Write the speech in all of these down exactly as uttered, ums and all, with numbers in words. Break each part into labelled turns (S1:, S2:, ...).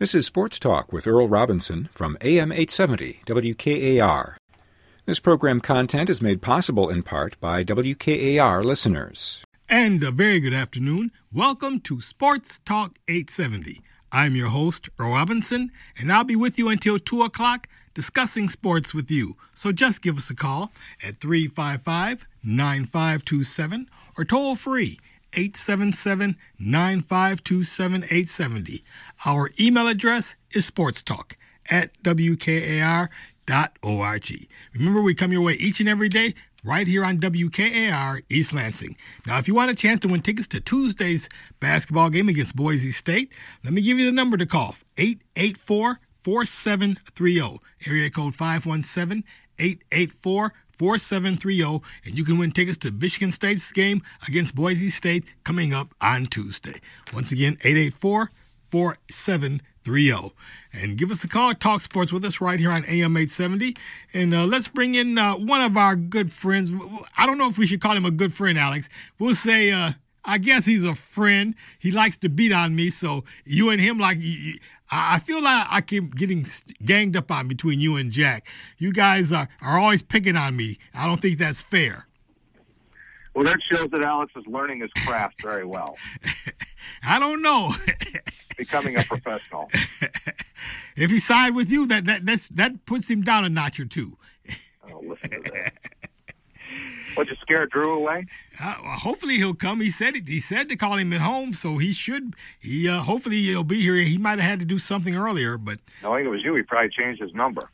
S1: This is Sports Talk with Earl Robinson from A M eight seventy W K A R. This program content is made possible in part by W K A R listeners.
S2: And a very good afternoon. Welcome to Sports Talk eight seventy. I'm your host, Earl Robinson, and I'll be with you until two o'clock discussing sports with you. So just give us a call at three five five, nine five two seven or toll free eight seven seven, nine five two seven, eight seven zero. Our email address is sportstalk at w k a r dot org. Remember, we come your way each and every day right here on W K A R East Lansing. Now, if you want a chance to win tickets to Tuesday's basketball game against Boise State, let me give you the number to call, eight eight four, four seven three zero, area code five one seven, eight eight four, four seven three zero, and you can win tickets to Michigan State's game against Boise State coming up on Tuesday. Once again, eight eight four, four seven three zero. And give us a call, talk sports with us right here on A M eight seventy. And uh, let's bring in uh, one of our good friends. I don't know if we should call him a good friend, Alex. We'll say, uh, I guess he's a friend. He likes to beat on me, so you and him, like, you, I feel like I keep getting ganged up on between you and Jack. You guys are, are always picking on me. I don't think that's fair.
S3: Well, that shows that Alex is learning his craft very well.
S2: I don't know.
S3: Becoming a professional.
S2: If he side with you, that that that's, that puts him down a notch or two.
S3: Oh, listen to that. What, you scare Drew away?
S2: Uh, well, hopefully he'll come. He said it. He said to call him at home, so he should. He uh, hopefully he'll be here. He might have had to do something earlier, but
S3: knowing it was you, he probably changed his number.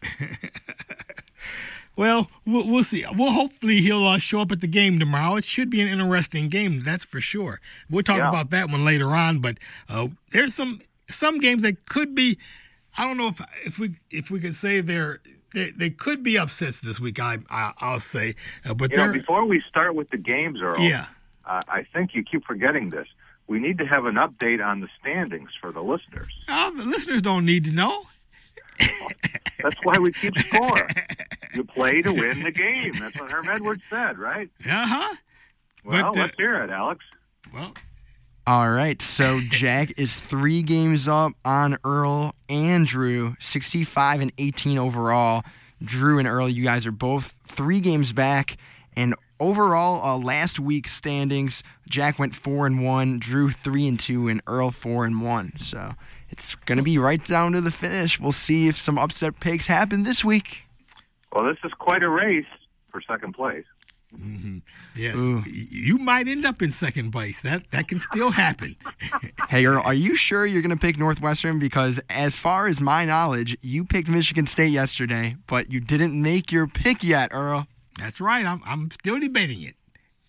S2: Well, well, we'll see. Well, hopefully he'll uh, show up at the game tomorrow. It should be an interesting game, that's for sure. We'll talk
S3: yeah.
S2: about that one later on. But uh, there's some some games that could be. I don't know if if we if we could say they're they, they could be upsets this week. I, I I'll say. Uh, but
S3: you know, before we start with the games, Earl,
S2: yeah,
S3: uh, I think you keep forgetting this. We need to have an update on the standings for the listeners.
S2: Oh, the listeners don't need to know.
S3: Well, that's why we keep score. You play to win the game. That's what Herm Edwards said, right?
S2: Uh-huh.
S3: Well,
S2: but, uh,
S3: let's hear it, Alex.
S2: Well,
S4: all right. So Jack is three games up on Earl and Drew, sixty-five and eighteen overall. Drew and Earl, you guys are both three games back. And overall, uh, last week's standings, Jack went four and one, Drew three and two, and Earl four and one. So it's going to be right down to the finish. We'll see if some upset picks happen this week.
S3: Well, this is quite a race for second place.
S2: Mm-hmm. Yes,
S4: Ooh.
S2: You might end up in second place. That that can still happen.
S4: Hey, Earl, are you sure you're going to pick Northwestern? Because as far as my knowledge, you picked Michigan State yesterday, but you didn't make your pick yet, Earl.
S2: That's right. I'm I'm still debating it.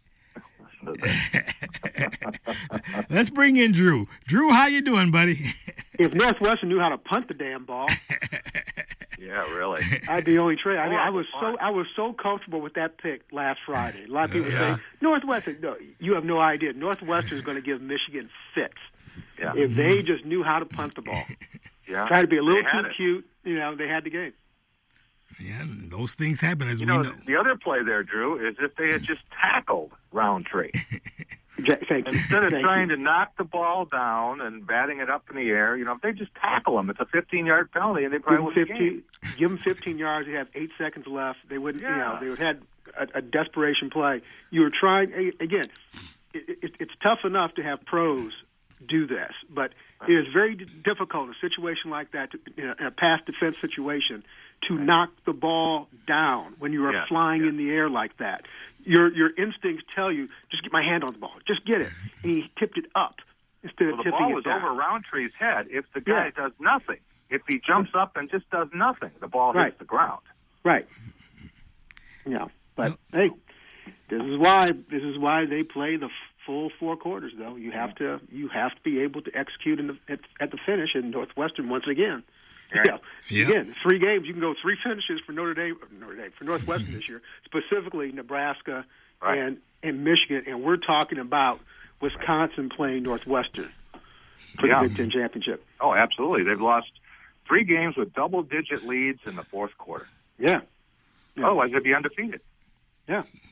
S2: Let's bring in Drew. Drew, how you doing, buddy?
S5: If Northwestern knew how to punt the damn ball,
S3: yeah, really,
S5: I'd be only trade. I mean,
S3: Oh,
S5: I was
S3: fun.
S5: so I was so comfortable with that pick last Friday. A lot of people
S2: Yeah.
S5: say Northwestern. No, you have no idea. Northwestern is going to give Michigan fits
S3: yeah,
S5: if they just knew how to punt the ball.
S3: yeah.
S5: Try to be a little
S3: They had
S5: too
S3: it.
S5: cute. You know, they had the game.
S2: Yeah, those things happen, as
S3: You
S2: we
S3: know,
S2: know.
S3: the other play there, Drew, is if they had just tackled Roundtree.
S5: Jack, thank you.
S3: Instead of
S5: Thank
S3: trying
S5: you.
S3: to knock the ball down and batting it up in the air, you know, if they just tackle him, it's a fifteen-yard penalty, and they
S5: Give
S3: probably
S5: them
S3: win the
S5: fifteen.
S3: game.
S5: Give them fifteen yards. They have eight seconds left. They wouldn't. You know,
S3: Yeah.
S5: they would have had a, a desperation play. You were trying again. It, it, it's tough enough to have pros do this, but it is very d- difficult in a situation like that, to, in, a, in a pass defense situation, to knock the ball down when you are
S3: Yeah,
S5: flying
S3: yeah.
S5: in the air like that. Your your instincts tell you, just get my hand on the ball, just get it. And he tipped it up instead
S3: Well,
S5: of
S3: the
S5: tipping
S3: ball
S5: it
S3: was
S5: down.
S3: over Roundtree's head. If the guy
S5: Yeah.
S3: does nothing, if he jumps up and just does nothing, the ball
S5: Right.
S3: hits the ground.
S5: Right. Yeah, but hey, this is why this is why they play the f- full four quarters. Though you have to you have to be able to execute in the, at, at the finish. And Northwestern once again,
S3: Right.
S5: yeah,
S2: Yeah.
S5: again three games you can go three finishes for Notre Dame, Notre Dame for Northwestern this year, specifically Nebraska
S3: Right.
S5: and and Michigan, and we're talking about Wisconsin playing Northwestern for
S3: Yeah.
S5: the Big Ten championship.
S3: Oh, absolutely. They've lost three games with double-digit leads in the fourth quarter.
S5: Yeah, Yeah.
S3: Otherwise, they'd be undefeated.
S5: yeah.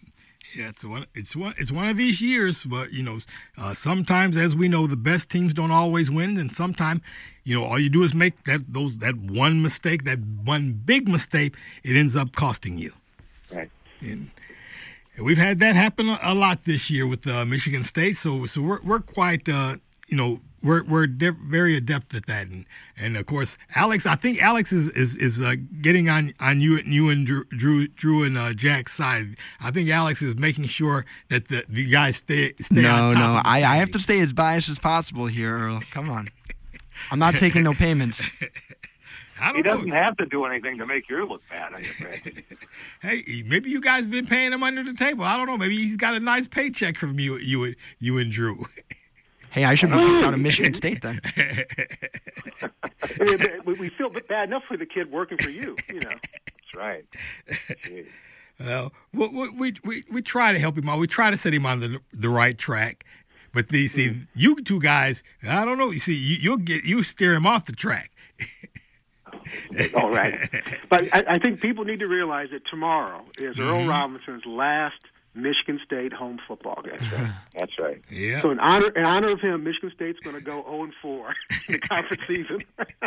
S2: Yeah, it's one. It's one. It's one of these years, but you know, uh, sometimes, as we know, the best teams don't always win, and sometimes, you know, all you do is make that those that one mistake, that one big mistake, it ends up costing you.
S3: Right.
S2: And we've had that happen a lot this year with uh, Michigan State, so so we're we're quite uh, you know. We're we're de- very adept at that, and, and of course, Alex. I think Alex is is, is uh, getting on, on you you and Drew Drew, Drew and uh, Jack's side. I think Alex is making sure that the, the guys stay stay
S4: no,
S2: on top.
S4: No,
S2: of the
S4: I, I have to
S2: standings.
S4: stay as biased as possible here, Earl. Come on, I'm not taking no payments.
S2: I don't
S3: He
S2: know.
S3: doesn't have to do anything to make you look bad, I'm afraid.
S2: Hey, maybe you guys have been paying him under the table. I don't know. Maybe he's got a nice paycheck from you you and you and Drew.
S4: Hey, I should be kicked out of Michigan State then.
S5: I mean, we we feel bad enough for the kid working for you, you know.
S3: That's right. Jeez.
S2: Well, we, we we we try to help him out. We try to set him on the the right track. But the see, mm-hmm. you two guys, I don't know. You see, you, you'll get you steer him off the track.
S5: All right, but I, I think people need to realize that tomorrow is
S2: mm-hmm.
S5: Earl Robinson's last Michigan State home football game.
S3: That's right.
S2: Yeah.
S5: So in honor in honor of him, Michigan State's going to go oh and four in the conference season.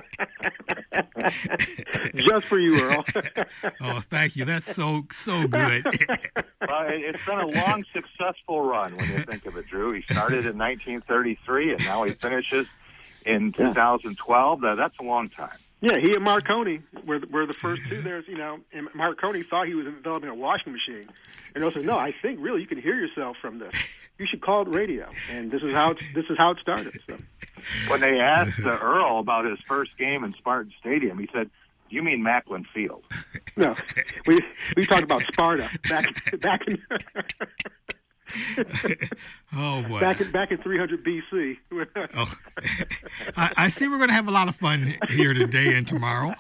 S5: Just for you, Earl.
S2: Oh, thank you. That's so so good.
S3: Well, it's been a long, successful run when you think of it, Drew. He started in nineteen thirty-three, and now he finishes in two thousand twelve. Now, that's a long time.
S5: Yeah, he and Marconi were were the first two. There's, you know, and Marconi thought he was developing a washing machine, and Earl said, "No, I think really you can hear yourself from this. You should call it radio." And this is how it's, this is how it started. So.
S3: When they asked uh, Earl about his first game in Spartan Stadium, he said, "You mean Macklin Field?"
S5: No, we we talked about Sparta back back in.
S2: Oh boy!
S5: Back in back in three hundred B C.
S2: Oh. I, I see we're going to have a lot of fun here today and tomorrow.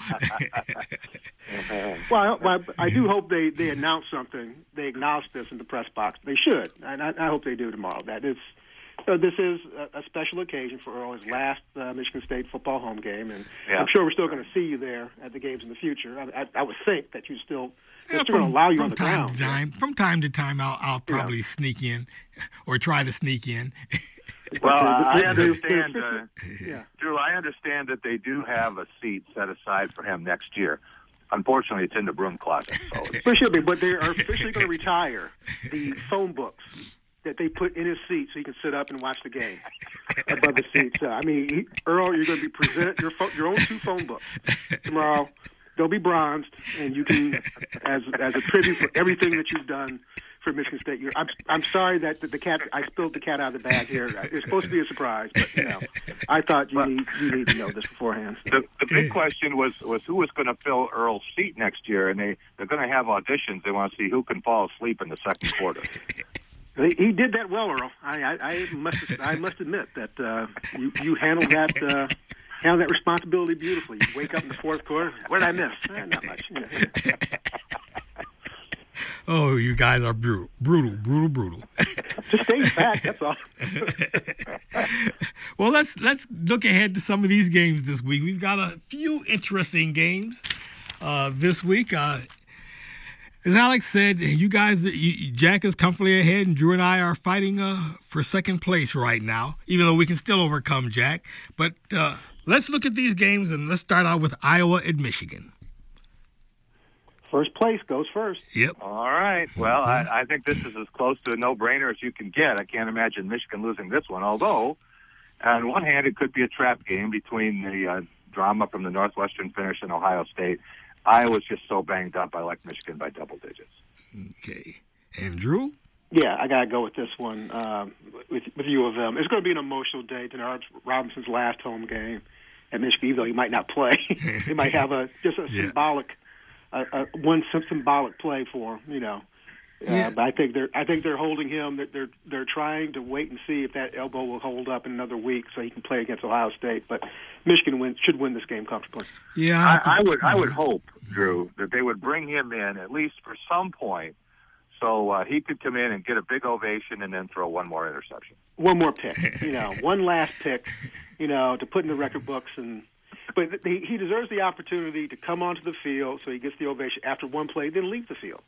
S5: Well, I, I do hope they, they announce something. They acknowledge this in the press box. They should, and I, I hope they do tomorrow. That is, so this is a, a special occasion for Earl, his last uh, Michigan State football home game, and yeah. I'm sure we're still going to see you there at the games in the future. I, I, I would think that you still.
S2: Yeah,
S5: from, allow you
S2: from
S5: on the
S2: time
S5: ground.
S2: to time, from time to time, I'll, I'll probably yeah. sneak in, or try to sneak in.
S3: Well, I understand, uh,
S5: yeah.
S3: Drew. I understand that they do have a seat set aside for him next year. Unfortunately, it's in the broom closet. So
S5: it should be, but they are officially going to retire the phone books that they put in his seat so he can sit up and watch the game above the seat. So, I mean, he, Earl, you're going to be presented your phone, your own two phone books tomorrow. They'll be bronzed, and you can, as as a tribute for everything that you've done for Michigan State. You're, I'm I'm sorry that the, the cat I spilled the cat out of the bag here. It's supposed to be a surprise, but you know, I thought you need you need to know this beforehand. So.
S3: The, the big question was was who was going to fill Earl's seat next year, and they they're going to have auditions. They want to see who can fall asleep in the second quarter.
S5: He, he did that well, Earl. I I, I must I must admit that uh, you you handled that. Uh, Handle that responsibility beautifully. You wake up in the fourth quarter. What did I miss? Eh, not much. Yeah.
S2: Oh, you guys are brutal, brutal, brutal, brutal.
S5: Just stay back. That's all.
S2: Well, let's let's look ahead to some of these games this week. We've got a few interesting games uh, this week. Uh, as Alex said, you guys, you, Jack is comfortably ahead, and Drew and I are fighting uh, for second place right now. Even though we can still overcome Jack, but. Uh, Let's look at these games, and let's start out with Iowa and Michigan.
S5: First place goes first.
S2: Yep.
S3: All right. Well, I, I think this is as close to a no-brainer as you can get. I can't imagine Michigan losing this one, although, on one hand, it could be a trap game between the uh, drama from the Northwestern finish and Ohio State. Iowa's just so banged up, I like Michigan by double digits.
S2: Okay. And Drew?
S5: Yeah, I got to go with this one um, with, with U of M. It's going to be an emotional day. Denard Robinson's last home game at Michigan, even though he might not play. He might have a just a yeah. symbolic, uh, uh, one symbolic play for him, you know. Uh, yeah. But I think they're I think they're holding him. They're, they're they're trying to wait and see if that elbow will hold up in another week so he can play against Ohio State. But Michigan win, should win this game comfortably.
S2: Yeah,
S3: I, I would I would hope, Drew, that they would bring him in at least for some point. So uh, he could come in and get a big ovation and then throw one more interception.
S5: One more pick, you know, one last pick, you know, to put in the record books. And but he, he deserves the opportunity to come onto the field so he gets the ovation after one play, then leave the field.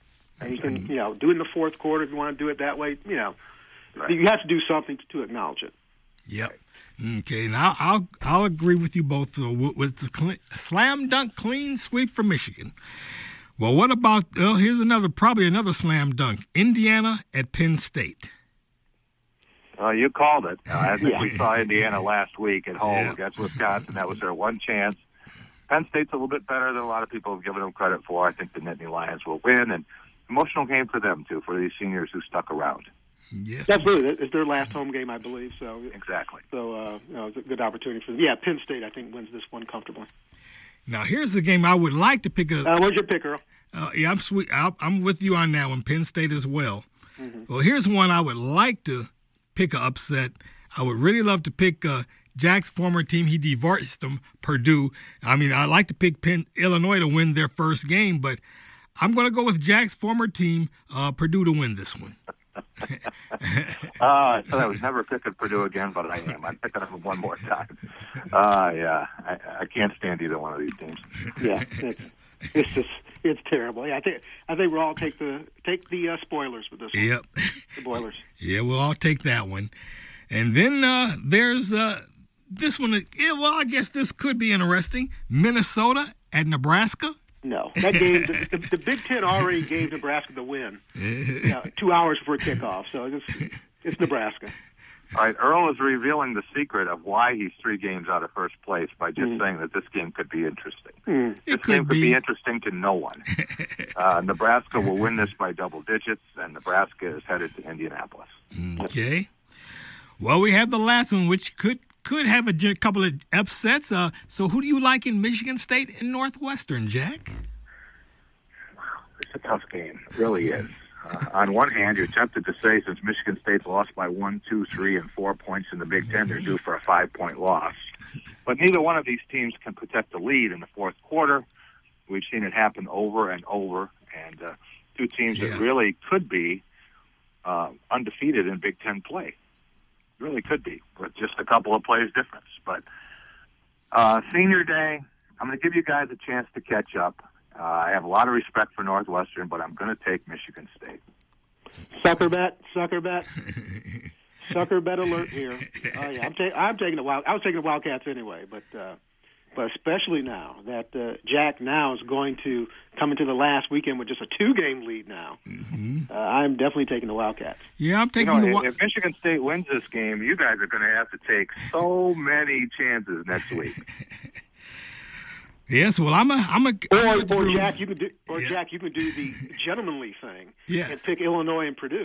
S5: And you can, you know, do it in the fourth quarter if you want to do it that way. You know, right. You have to do something to, to acknowledge it.
S2: Yep. Okay, now I'll I'll agree with you both uh, with the cl- slam dunk clean sweep for Michigan. Well, what about? Well, here's another probably another slam dunk. Indiana at Penn State.
S3: Uh, you called it. Uh, I think
S5: yeah.
S3: we saw Indiana last week at home
S2: Yeah.
S3: against Wisconsin. That was their one chance. Penn State's a little bit better than a lot of people have given them credit for. I think the Nittany Lions will win, and emotional game for them too, for these seniors who stuck around.
S2: Yes,
S5: absolutely. It's their last home game, I believe. So
S3: exactly.
S5: So uh, you know, it's a good opportunity for them. Yeah, Penn State, I think, wins this one comfortably.
S2: Now here's the game I would like to pick. A,
S5: uh, where's your pick, Earl?
S2: Uh, yeah, I'm sweet. I'll, I'm with you on that one. Penn State as well.
S5: Mm-hmm.
S2: Well, here's one I would like to pick a upset. I would really love to pick uh, Jack's former team. He divorced them, Purdue. I mean, I'd like to pick Penn, Illinois to win their first game, but I'm going to go with Jack's former team, uh, Purdue, to win this one.
S3: uh, so I was never picking Purdue again, but I am. I'm picking them one more time. Uh, yeah, I, I can't stand either one of these teams.
S5: Yeah, it's, it's just it's terrible. Yeah, I think I think we'll all take the take the uh, spoilers with this one.
S2: Yep.
S5: The Boilers.
S2: Yeah, we'll all take that one. And then uh, there's uh, this one. Yeah, well, I guess this could be interesting. Minnesota at Nebraska.
S5: No, that game. the, the, the Big Ten already gave Nebraska the win. You know, two hours before kickoff, so it's it's Nebraska.
S3: All right, Earl is revealing the secret of why he's three games out of first place by just mm. saying that this game could be interesting.
S5: Mm.
S3: This
S2: it
S3: game
S2: could
S3: could
S2: be.
S3: be interesting to no one. uh, Nebraska will win this by double digits, and Nebraska is headed to Indianapolis.
S2: Okay. Well, we have the last one, which could could have a j- couple of upsets. Uh, so who do you like in Michigan State and Northwestern, Jack?
S3: Wow, it's a tough game. It really is. Uh, on one hand, you're tempted to say since Michigan State's lost by one, two, three, and four points in the Big Ten, they're due for a five-point loss. But neither one of these teams can protect the lead in the fourth quarter. We've seen it happen over and over, and uh, two teams
S2: yeah.
S3: that really could be uh, undefeated in Big Ten play. Really could be, with just a couple of plays difference. But uh, senior day, I'm going to give you guys a chance to catch up. Uh, I have a lot of respect for Northwestern, but I'm going to take Michigan State.
S5: Sucker bet, sucker bet, sucker bet alert here. Oh yeah, I'm, ta- I'm taking the wild. I was taking the Wildcats anyway, but uh, but especially now that uh, Jack now is going to come into the last weekend with just a two-game lead now.
S2: Mm-hmm.
S5: Uh, I'm definitely taking the Wildcats.
S2: Yeah, I'm taking
S3: you know,
S2: the Wi-
S3: if Michigan State wins this game, you guys are going to have to take so many chances next week.
S2: Yes, well, I'm a, I'm a.
S5: Or,
S2: I'm
S5: or
S2: through.
S5: Jack, you can do, or
S2: Yeah.
S5: Jack, you can do the gentlemanly thing
S2: Yes.
S5: and pick Illinois and Purdue.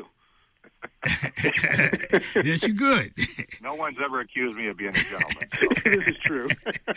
S2: Yes, you're good.
S3: No one's ever accused me of being a gentleman. So.
S5: This is true.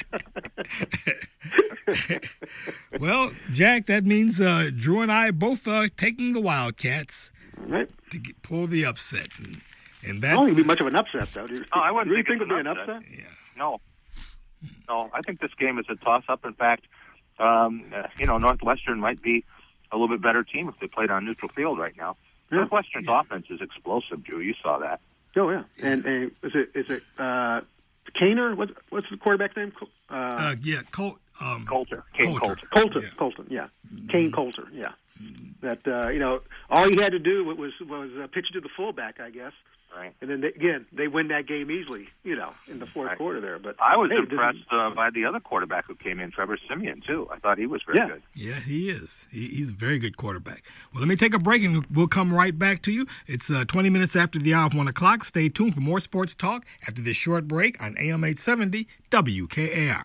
S2: Well, Jack, that means uh, Drew and I are both uh, taking the Wildcats
S5: Right.
S2: to get, pull the upset, and, and
S5: I
S2: that's
S5: don't think it'd be much of an upset, though. Do you,
S3: Oh, I wouldn't
S5: do you
S3: think
S5: think
S3: it's
S5: it'd be
S3: an
S5: an
S3: upset.
S5: upset?
S2: yeah.
S3: No. No, I think this game is a toss-up. In fact, um, uh, you know, Northwestern might be a little bit better team if they played on neutral field right now.
S5: Yeah.
S3: Northwestern's offense is explosive, Drew. You saw that.
S5: Oh yeah. And, and is it is it uh, Kaner? What's what's the quarterback's name? Uh,
S2: Uh, yeah, Col- um,
S3: Coulter. Kane
S2: Coulter.
S3: Coulter.
S5: Colton.
S2: yeah.
S5: Colton. Yeah. Kane Coulter. Yeah. That uh, you know, all he had to do was was uh, pitch to the fullback, I guess.
S3: Right.
S5: And then they, again, they win that game easily, you know, in the fourth
S3: Right.
S5: quarter there. But
S3: I was
S5: hey, this
S3: impressed
S5: is-
S3: uh, by the other quarterback who came in, Trevor Siemian, too. I thought he was very
S5: Yeah.
S3: good.
S2: Yeah, he is. He, he's a very good quarterback. Well, let me take a break, and we'll come right back to you. It's uh, twenty minutes after the hour of one o'clock. Stay tuned for more sports talk after this short break on A M eight seventy W K A R.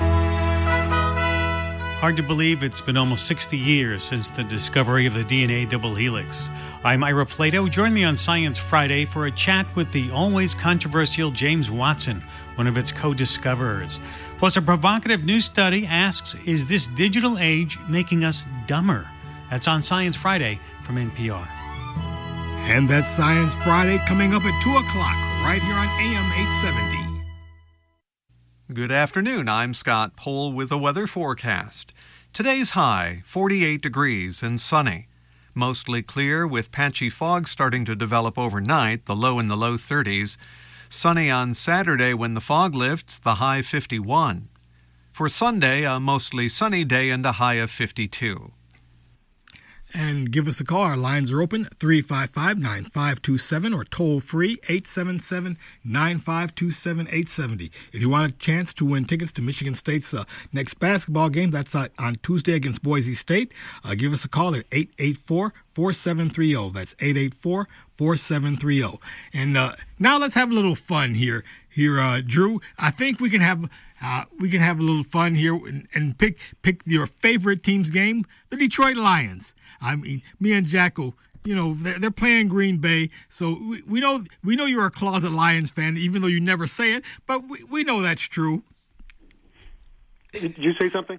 S6: Hard to believe it's been almost sixty years since the discovery of the D N A double helix. I'm Ira Plato. Join me on Science Friday for a chat with the always controversial James Watson, one of its co-discoverers. Plus, a provocative new study asks, is this digital age making us dumber? That's on Science Friday from N P R.
S2: And that's Science Friday coming up at two o'clock right here on A M eight seventy.
S7: Good afternoon. I'm Scott Pohl with a weather forecast. Today's high, forty-eight degrees and sunny. Mostly clear with patchy fog starting to develop overnight, the low in the low thirties. Sunny on Saturday when the fog lifts, the high fifty-one. For Sunday, a mostly sunny day and a high of fifty-two.
S2: And give us a call. Our lines are open, three five five, nine five two seven, or toll free, eight seven seven, nine five two seven, eight seven zero. If you want a chance to win tickets to Michigan State's uh, next basketball game, that's uh, on Tuesday against Boise State, uh, give us a call at eight eight four, four seven three zero. That's eight eight four, four seven three zero. And uh, now let's have a little fun here. Here, uh, Drew, I think we can have uh, we can have a little fun here and, and pick pick your favorite team's game, the Detroit Lions. I mean, me and Jacko, you know, they're, they're playing Green Bay, so we, we know we know you're a closet Lions fan, even though you never say it, but we, we know that's true.
S5: Did you say something?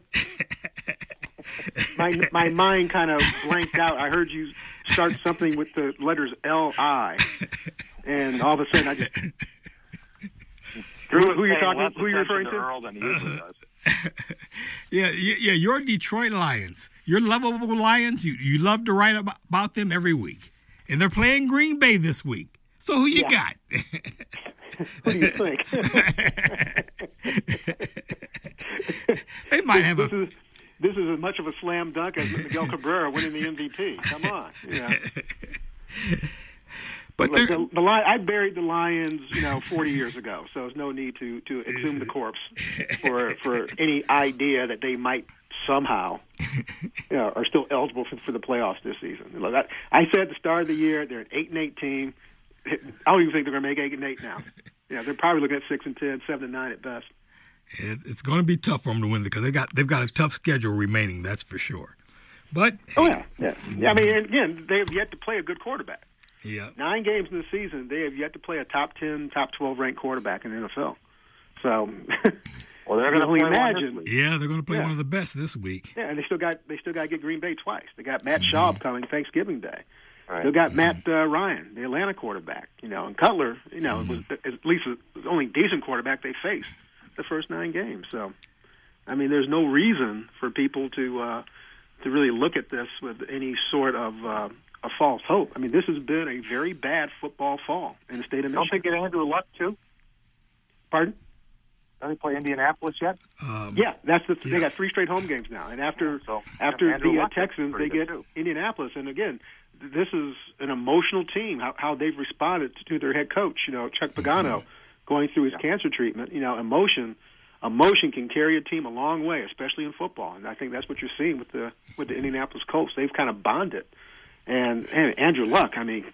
S5: my my mind kind of blanked out. I heard you start something with the letters L I, and all of a sudden I just. Who, who are you talking? Who are you referring to? to?
S3: Earl than he usually does.
S2: yeah, yeah, you're Detroit Lions. You're lovable Lions. You you love to write about, about them every week, and they're playing Green Bay this week. So who you
S5: yeah.
S2: got?
S5: What do you think?
S2: They might have
S5: this
S2: a.
S5: Is, this is as much of a slam dunk as Miguel Cabrera winning the M V P. Come on, yeah.
S2: But
S5: Look, the, the I buried the Lions, you know, forty years ago, so there's no need to, to exhume the corpse for for any idea that they might somehow, you know, are still eligible for, for the playoffs this season. Look, I, I said at the start of the year they're an eight and eight team. I don't even think they're going to make eight and eight now. Yeah, they're probably looking at six and ten, seven and nine at best.
S2: It, it's going to be tough for them to win because they got they've got a tough schedule remaining. That's for sure. But
S5: oh yeah, yeah. yeah I mean, again, they have yet to play a good quarterback.
S2: Yeah.
S5: Nine games in the season, they have yet to play a top ten, top twelve ranked quarterback in the N F L. So,
S3: well, they're going to
S5: only
S3: play
S5: imagine.
S3: One this
S2: yeah, they're going to play
S5: yeah.
S2: one of the best this week.
S5: Yeah, and they still got they still got to get Green Bay twice. They got Matt mm-hmm. Schaub coming Thanksgiving Day.
S3: Right.
S5: They got mm-hmm. Matt uh, Ryan, the Atlanta quarterback. You know, and Cutler. You know, mm-hmm. was at least the only decent quarterback they faced the first nine games. So, I mean, there's no reason for people to uh, to really look at this with any sort of. Uh, A false hope. I mean, this has been a very bad football fall in the state of Michigan.
S3: Don't they get Andrew Luck too?
S5: Pardon?
S3: Don't they play Indianapolis yet?
S2: Um,
S5: yeah, that's the.
S2: Yeah.
S5: They got three straight home games now, and after
S3: so,
S5: after
S3: Andrew
S5: the uh,
S3: Luck
S5: Texans, they get
S3: too.
S5: Indianapolis. And again, this is an emotional team. How, how they've responded to their head coach, you know, Chuck Pagano, mm-hmm. going through his yeah. cancer treatment. You know, emotion. Emotion can carry a team a long way, especially in football. And I think that's what you're seeing with the with the Indianapolis Colts. They've kind of bonded. And, and Andrew Luck, I mean,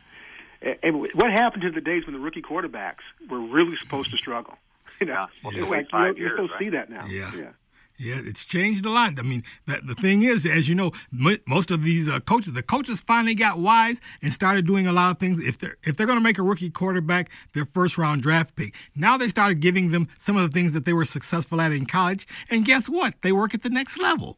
S5: and what happened to the days when the rookie quarterbacks were really supposed to struggle? You know,
S3: well,
S5: yeah.
S3: like
S5: you,
S3: years,
S5: you still
S3: right?
S5: see that now.
S2: Yeah.
S5: yeah.
S2: Yeah, it's changed a lot. I mean, that, the thing is, as you know, m- most of these uh, coaches, the coaches finally got wise and started doing a lot of things. If they're if they're going to make a rookie quarterback their first round draft pick, now they started giving them some of the things that they were successful at in college. And guess what? They work at the next level.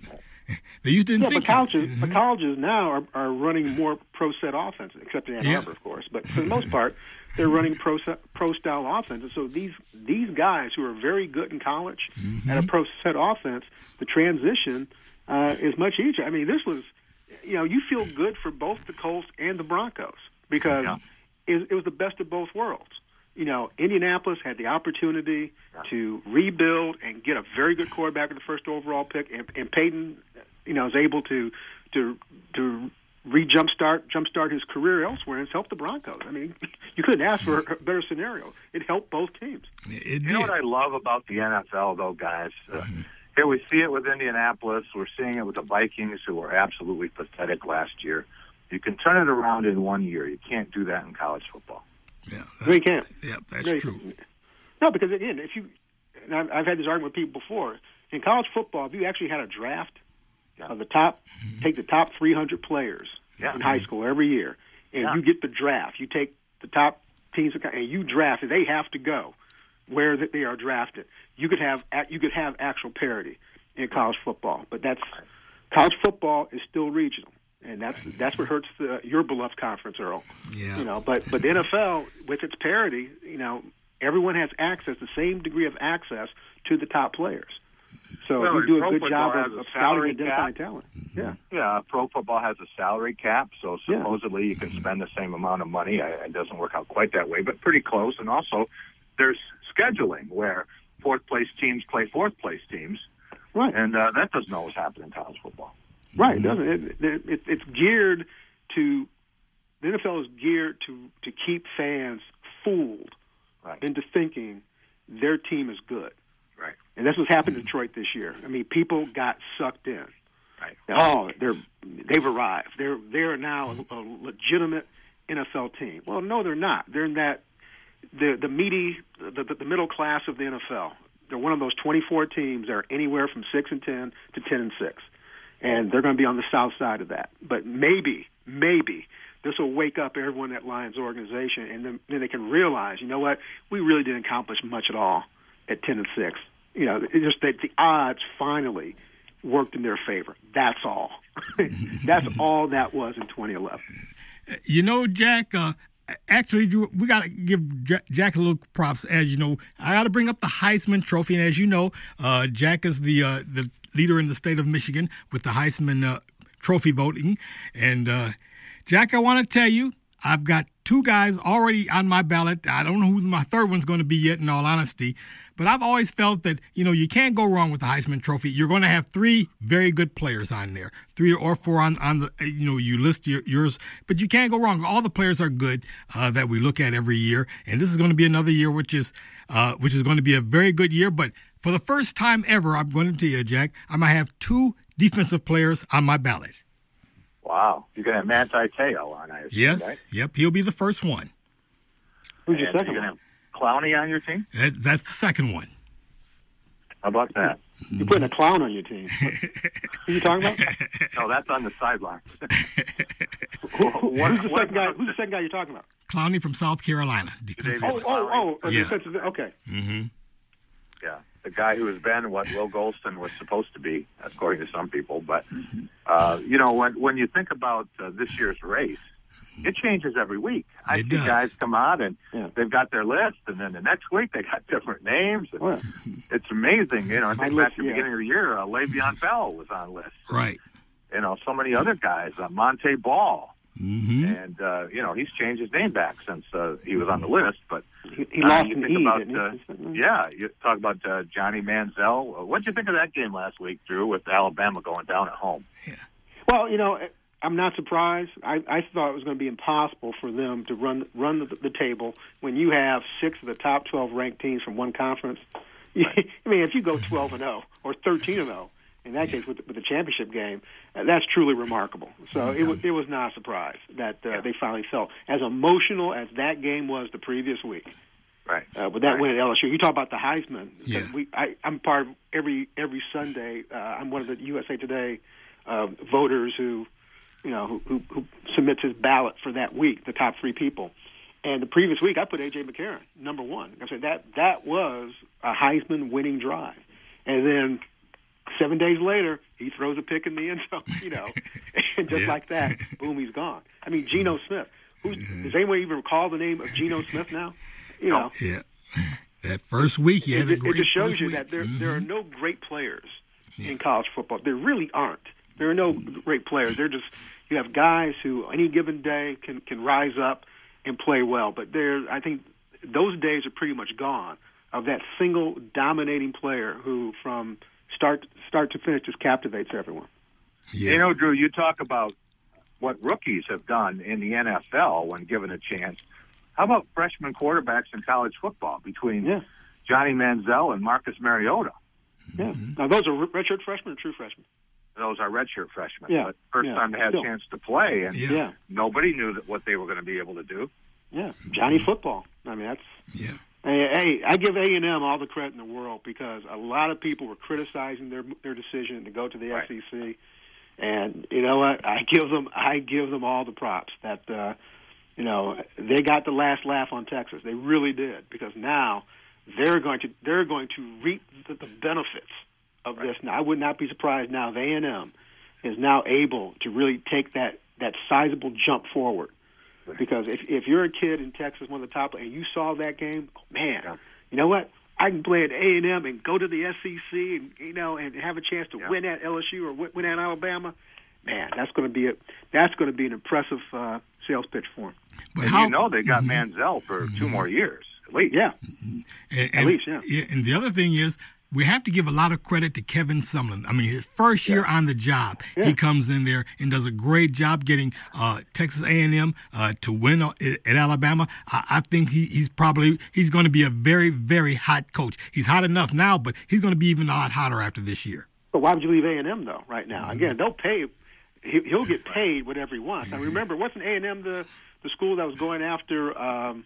S2: They used to didn't
S5: yeah,
S2: think
S5: but colleges,
S2: mm-hmm.
S5: but colleges now are, are running more pro set offenses, except in Ann
S2: Yeah.
S5: Arbor, of course. But for the most part, they're running pro set, pro style offenses. So these these guys who are very good in college
S2: mm-hmm.
S5: at a pro set offense, the transition uh, is much easier. I mean, this was, you know, you feel good for both the Colts and the Broncos because
S3: Yeah.
S5: it, it was the best of both worlds. You know, Indianapolis had the opportunity to rebuild and get a very good quarterback with the first overall pick, and, and Peyton, you know, is able to to to re-jumpstart jumpstart his career elsewhere, and it's helped the Broncos. I mean, you couldn't ask for a better scenario. It helped both teams.
S2: It
S3: You
S2: did.
S3: know what I love about the N F L, though, guys? Uh,
S2: Mm-hmm.
S3: Here we see it with Indianapolis. We're seeing it with the Vikings, who were absolutely pathetic last year. You can turn it around in one year. You can't do that in college football.
S2: Yeah,
S5: No, you can't.
S2: yeah, that's
S5: No, you
S2: true.
S5: can't. No, because again, if you, and I've, I've had this argument with people before. In college football, if you actually had a draft
S3: Yeah.
S5: of the top, take the top three hundred players
S3: Yeah.
S5: in high school every year, and
S3: Yeah.
S5: you get the draft. You take the top teams, and you draft, and they have to go where that they are drafted. You could have you could have actual parity in college football, but that's college football is still regional, and that's that's what hurts the, your beloved conference, Earl.
S2: Yeah.
S5: You know, but but the N F L with its parity, you know, everyone has access, the same degree of access to the top players. So
S3: Well,
S5: you do a
S3: pro
S5: good
S3: football
S5: job
S3: has
S5: of,
S3: a
S5: of scouting
S3: salary
S5: and identifying
S3: cap.
S5: talent. Yeah.
S3: Yeah, pro football has a salary cap, so
S5: Yeah.
S3: supposedly you can spend the same amount of money. I, it doesn't work out quite that way, but pretty close. And also, there's scheduling where fourth place teams play fourth place teams,
S5: Right.
S3: and uh, that doesn't always happen in college football.
S5: Right. It doesn't. It, it, it's geared to the N F L is geared to to keep fans fooled
S3: right.
S5: into thinking their team is good.
S3: Right.
S5: And that's what's happened to Detroit this year. I mean, people got sucked in.
S3: Right.
S5: Oh, they're they've arrived. They're they're now a, a legitimate N F L team. Well, no, they're not. They're in that the the meaty the, the, the middle class of the N F L. They're one of those twenty-four teams that are anywhere from six and ten to ten and six, and they're going to be on the south side of that. But maybe, maybe this will wake up everyone at Lions organization, and then, then they can realize, you know what, we really didn't accomplish much at all at ten and six. You know, it's just that the odds finally worked in their favor. That's all. That's all that was in twenty eleven.
S2: You know, Jack, uh, actually, we got to give Jack a little props. As you know, I got to bring up the Heisman Trophy. And as you know, uh, Jack is the uh, the leader in the state of Michigan with the Heisman uh, Trophy voting. And, uh, Jack, I want to tell you, I've got two guys already on my ballot. I don't know who my third one's going to be yet, in all honesty. But I've always felt that, you know, you can't go wrong with the Heisman Trophy. You're going to have three very good players on there, three or four on, on the, you know, you list your, yours. But you can't go wrong. All the players are good uh, that we look at every year. And this is going to be another year which is uh, which is going to be a very good year. But for the first time ever, I'm going to tell you, Jack, I'm going to have two defensive players on my ballot.
S3: Wow. You're going to have Manti Te'o on, I assume,
S2: Yes.
S3: right?
S2: Yep. He'll be the first one.
S5: Who's your
S3: And
S5: second
S3: you're
S5: one?
S3: going to have Clowney on your team?
S2: That, that's the second one.
S3: How about that?
S5: You're putting a clown on your team. Who are you talking about?
S3: No, that's on the sideline.
S5: Who, who,
S3: What-
S5: who's the
S3: what
S5: second guy?
S3: about-
S5: Who's the second guy you're talking about?
S2: Clowney from South Carolina. Defensive.
S5: Oh, oh, oh,
S2: Yeah.
S5: defensive. Okay.
S2: Mm-hmm.
S3: Yeah, the guy who has been what Will Golston was supposed to be, according to some people. But, uh, you know, when when you think about uh, this year's race, it changes every week. I
S2: It
S3: see
S2: does.
S3: guys come out and
S5: Yeah.
S3: they've got their list, and then the next week they got different names. And
S5: Oh, yeah.
S3: It's amazing. You know, I
S5: My
S3: think
S5: list,
S3: back at the
S5: yeah.
S3: beginning of the year, uh, Le'Veon Bell was on lists.
S2: Right.
S3: You know, so many other guys, uh, Monte Ball.
S2: Mm-hmm.
S3: And, uh, you know, he's changed his name back since uh, he was on the list. But
S5: He, he
S3: uh,
S5: lost
S3: you
S5: an
S3: think
S5: E,
S3: about,
S5: didn't
S3: uh,
S5: he?
S3: yeah, you talk about uh, Johnny Manziel. Uh, What'd you think of that game last week, Drew, with Alabama going down at home?
S5: Well, you know, I'm not surprised. I, I thought it was going to be impossible for them to run run the, the table when you have six of the top twelve ranked teams from one conference. I mean, if you go twelve and zero or thirteen and zero, in that case with the, with the championship game, uh, that's truly remarkable. So it was it was not a surprise that uh, they finally felt as emotional as that game was the previous week.
S3: Right.
S5: Uh, with that
S3: Right.
S5: win at L S U, you talk about the Heisman.
S2: Yeah.
S5: We, I, I'm part of every every Sunday. Uh, I'm one of the U S A Today uh, voters who, you know, who, who, who submits his ballot for that week, the top three people. And the previous week, I put A J McCarron number one. I said that that was a Heisman winning drive, and then seven days later, he throws a pick in the end zone. You know, and just
S2: Yeah.
S5: like that, boom, he's gone. I mean, Geno Smith. Who's, does anyone even recall the name of Geno Smith now? You know,
S2: Yeah. That first week, he had
S5: it,
S2: a
S5: it
S2: great
S5: just shows
S2: first
S5: you
S2: week.
S5: that there
S2: Mhm.
S5: there are no great players in college football. There really aren't. There are no great players. They're just you have guys who any given day can can rise up and play well. But there, I think those days are pretty much gone of that single dominating player who from start start to finish just captivates everyone.
S2: Yeah.
S3: You know, Drew, you talk about what rookies have done in the N F L when given a chance. How about freshman quarterbacks in college football between
S5: Yeah,
S3: Johnny Manziel and Marcus Mariota?
S5: yeah. Now those are redshirt freshmen or true freshmen?
S3: Those are redshirt freshmen.
S5: Yeah,
S3: But first
S5: yeah,
S3: time they had
S5: still.
S3: a chance to play, and
S2: Yeah.
S5: Yeah,
S3: nobody knew that what they were going to be able to do.
S5: yeah. Johnny football. I mean, that's.
S2: Yeah.
S5: Hey, hey, I give A and M all the credit in the world because a lot of people were criticizing their their decision to go to the
S3: Right.
S5: S E C, and you know what? I give them I give them all the props that uh, you know they got the last laugh on Texas. They really did because now they're going to they're going to reap the, the benefits of
S3: Right.
S5: this. Now, I would not be surprised now if A and M is now able to really take that that sizable jump forward. Because if if you're a kid in Texas, one of the top, and you saw that game, man,
S3: Yeah.
S5: you know what? I can play at A and M and go to the S E C, and you know, and have a chance to
S3: Yeah.
S5: win at L S U or win, win at Alabama. Man, that's going to be a that's going to be an impressive uh, sales pitch for him.
S2: But
S3: And
S2: how,
S3: you know they got
S2: Mhm.
S3: Manziel for two more years, at least.
S5: Yeah,
S2: And,
S5: at least, yeah.
S2: And the other thing is, we have to give a lot of credit to Kevin Sumlin. I mean, his first year
S5: Yeah.
S2: on the job,
S5: Yeah.
S2: he comes in there and does a great job getting uh, Texas A and M uh, to win at, at Alabama. I, I think he, he's probably he's going to be a very, very hot coach. He's hot enough now, but he's going to be even a lot hotter after this year.
S5: But why would you leave A and M though? Right now,
S2: Mm-hmm.
S5: again, they'll pay. He, he'll get paid whatever he wants. Now remember, wasn't A and M the the school that was going after um,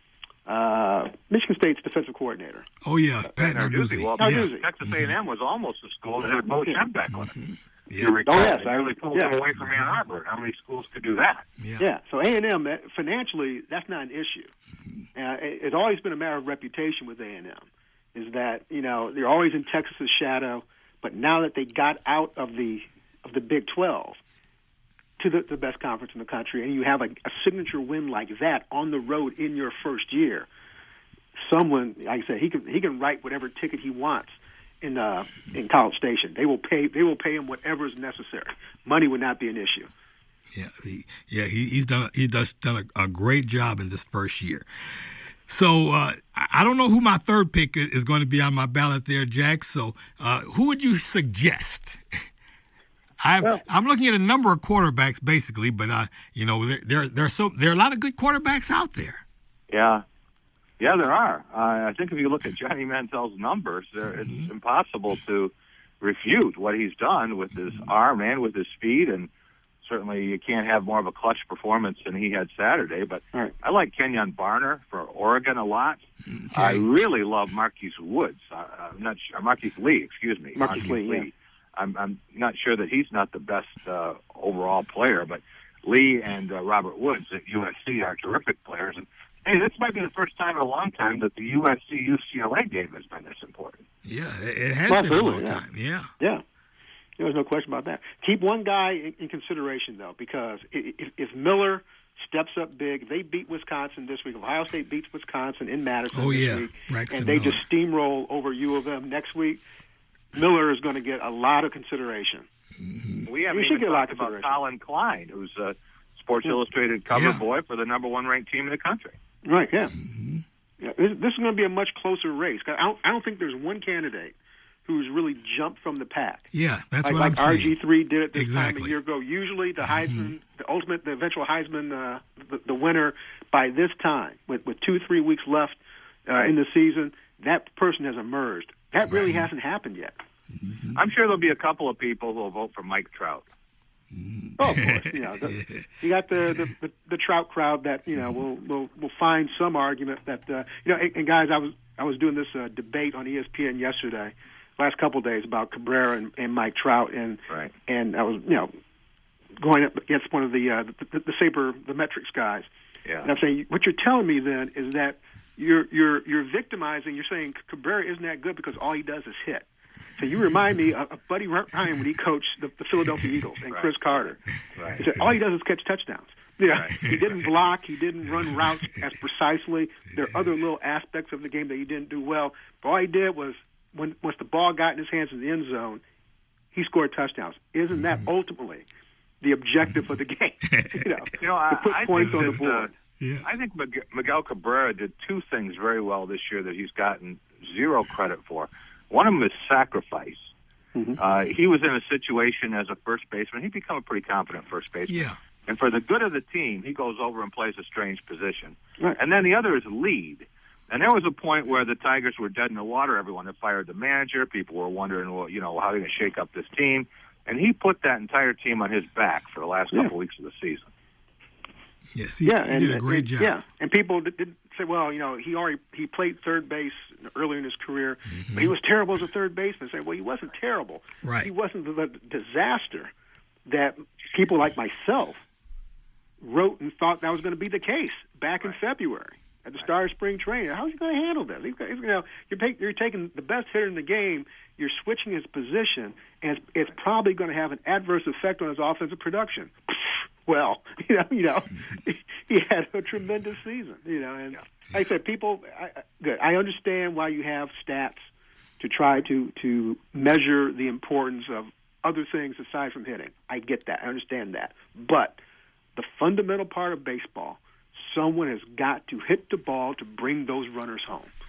S5: uh, Michigan State's defensive coordinator?
S2: Oh yeah, Pat
S3: Narduzzi.
S2: Narduzzi.
S3: Well,
S2: Yeah.
S5: Narduzzi.
S3: Texas A and M was almost a school that had Bo Schembech on it. If you
S2: Yeah.
S3: recall,
S5: Oh, yes,
S3: they
S5: I-
S3: really pulled
S5: yeah.
S3: them away from Ann Arbor. How many schools could do that?
S2: Yeah.
S5: Yeah, so A and M that- financially, that's not an issue. Uh, it- it's always been a matter of reputation with A and M. Is that you know they're always in Texas's shadow, but now that they got out of the of the Big twelve to the, the best conference in the country, and you have a, a signature win like that on the road in your first year, someone, like I said, he can he can write whatever ticket he wants in uh, in College Station. They will pay they will pay him whatever is necessary. Money would not be an issue.
S2: Yeah, he, yeah, he, he's done he does done a, a great job in this first year. So uh, I I don't know who my third pick is, is going to be on my ballot there, Jack. So uh, who would you suggest? I'm
S5: Well-
S2: I'm looking at a number of quarterbacks basically, but uh, you know there there there are so there are a lot of good quarterbacks out there.
S3: Yeah. Yeah, there are. Uh, I think if you look at Johnny Manziel's numbers, there, it's
S2: Mm-hmm.
S3: impossible to refute what he's done with his arm and with his speed, and certainly you can't have more of a clutch performance than he had Saturday. But
S5: All right.
S3: I like Kenyon Barner for Oregon a lot. I really love Marquise Woods. Uh, I'm not sure, Marquise Lee, excuse me.
S5: Marquise Lee, yeah.
S3: I'm, I'm not sure that he's not the best uh, overall player, but Lee and uh, Robert Woods at U S C are terrific players. And hey, this might be the first time in a long time that the U S C U C L A game has been this important.
S2: Yeah, it, it has been a
S5: Absolutely,
S2: long
S5: yeah.
S2: time. Yeah.
S5: Yeah, there's no question about that. Keep one guy in, in consideration, though, because i- if, if Miller steps up big, they beat Wisconsin this week. Ohio State beats Wisconsin in Madison
S2: Oh,
S5: this
S2: yeah.
S5: week,
S2: Braxton
S5: and they
S2: Miller.
S5: just steamroll over U of M next week. Miller is going to get a lot of consideration.
S3: We haven't
S5: We should
S3: even
S5: get a lot
S3: talked
S5: of
S3: about
S5: consideration.
S3: Colin Klein, who's a Sports Illustrated cover
S2: Yeah.
S3: boy for the number one ranked team in the country.
S5: Right? Yeah. yeah this, this is going to be a much closer race. 'Cause I don't, I don't think there's one candidate who's really jumped from the pack.
S2: Yeah, that's
S5: like,
S2: what
S5: like
S2: I'm
S5: R
S2: saying.
S5: G three did it this
S2: Exactly.
S5: time a year ago. Usually, the Heisman, the ultimate, the eventual Heisman, uh, the, the winner by this time, with with two, three weeks left uh, in the season, that person has emerged. That really hasn't happened yet.
S3: I'm sure there'll be a couple of people who will vote for Mike Trout.
S5: Oh, of course, you know, the, you got the, the, the, the Trout crowd that you know will will will find some argument that uh, you know. And, and guys, I was I was doing this uh, debate on E S P N yesterday, last couple of days about Cabrera and, and Mike Trout, and
S3: Right.
S5: and I was you know going up against one of the uh, the, the, the Saber the metrics guys,
S3: Yeah.
S5: and I'm saying what you're telling me then is that you're you're you're victimizing. You're saying Cabrera isn't that good because all he does is hit. So you remind me of, of Buddy Ryan when he coached the, the Philadelphia Eagles and
S3: Right.
S5: Chris Carter.
S3: Right.
S5: He said all he does is catch touchdowns. You know,
S3: Right.
S5: he didn't block, he didn't run routes as precisely. There are other little aspects of the game that he didn't do well. But all he did was when once the ball got in his hands in the end zone, he scored touchdowns. Isn't that ultimately the objective of the game? you know,
S3: You know, I,
S5: to put
S3: I
S5: points
S3: think
S5: on the
S3: that, uh,
S5: board.
S2: Yeah.
S3: I think Mig- Miguel Cabrera did two things very well this year that he's gotten zero credit for. One of them is sacrifice.
S5: Mhm.
S3: Uh, he was in a situation as a first baseman. He'd become a pretty confident first baseman.
S2: Yeah.
S3: And for the good of the team, he goes over and plays a strange position.
S5: Right.
S3: And then the other is lead. And there was a point where the Tigers were dead in the water. Everyone had fired the manager. People were wondering, well, you know, how are they going to shake up this team? And he put that entire team on his back for the last
S5: Yeah.
S3: couple weeks of the season.
S2: Yes, he,
S5: yeah,
S2: he
S5: and,
S2: did a great
S5: and-
S2: job.
S5: Yeah, and people did, did say, well, you know, he already he played third base earlier in his career, but he was terrible as a third baseman. Say, well, he wasn't terrible.
S2: Right.
S5: He wasn't the, the disaster that people like myself wrote and thought that was going to be the case back in February at the start of spring training. How's he going to handle this? He's, gonna- you know, you're, take, you're taking the best hitter in the game, you're switching his position, and it's, it's probably going to have an adverse effect on his offensive production. Well, you know, you know, he had a tremendous season, you know, and like I said, people, I, I- good. I understand why you have stats to try to to measure the importance of other things aside from hitting. I get that. I understand that. But the fundamental part of baseball, someone has got to hit the ball to bring those runners home.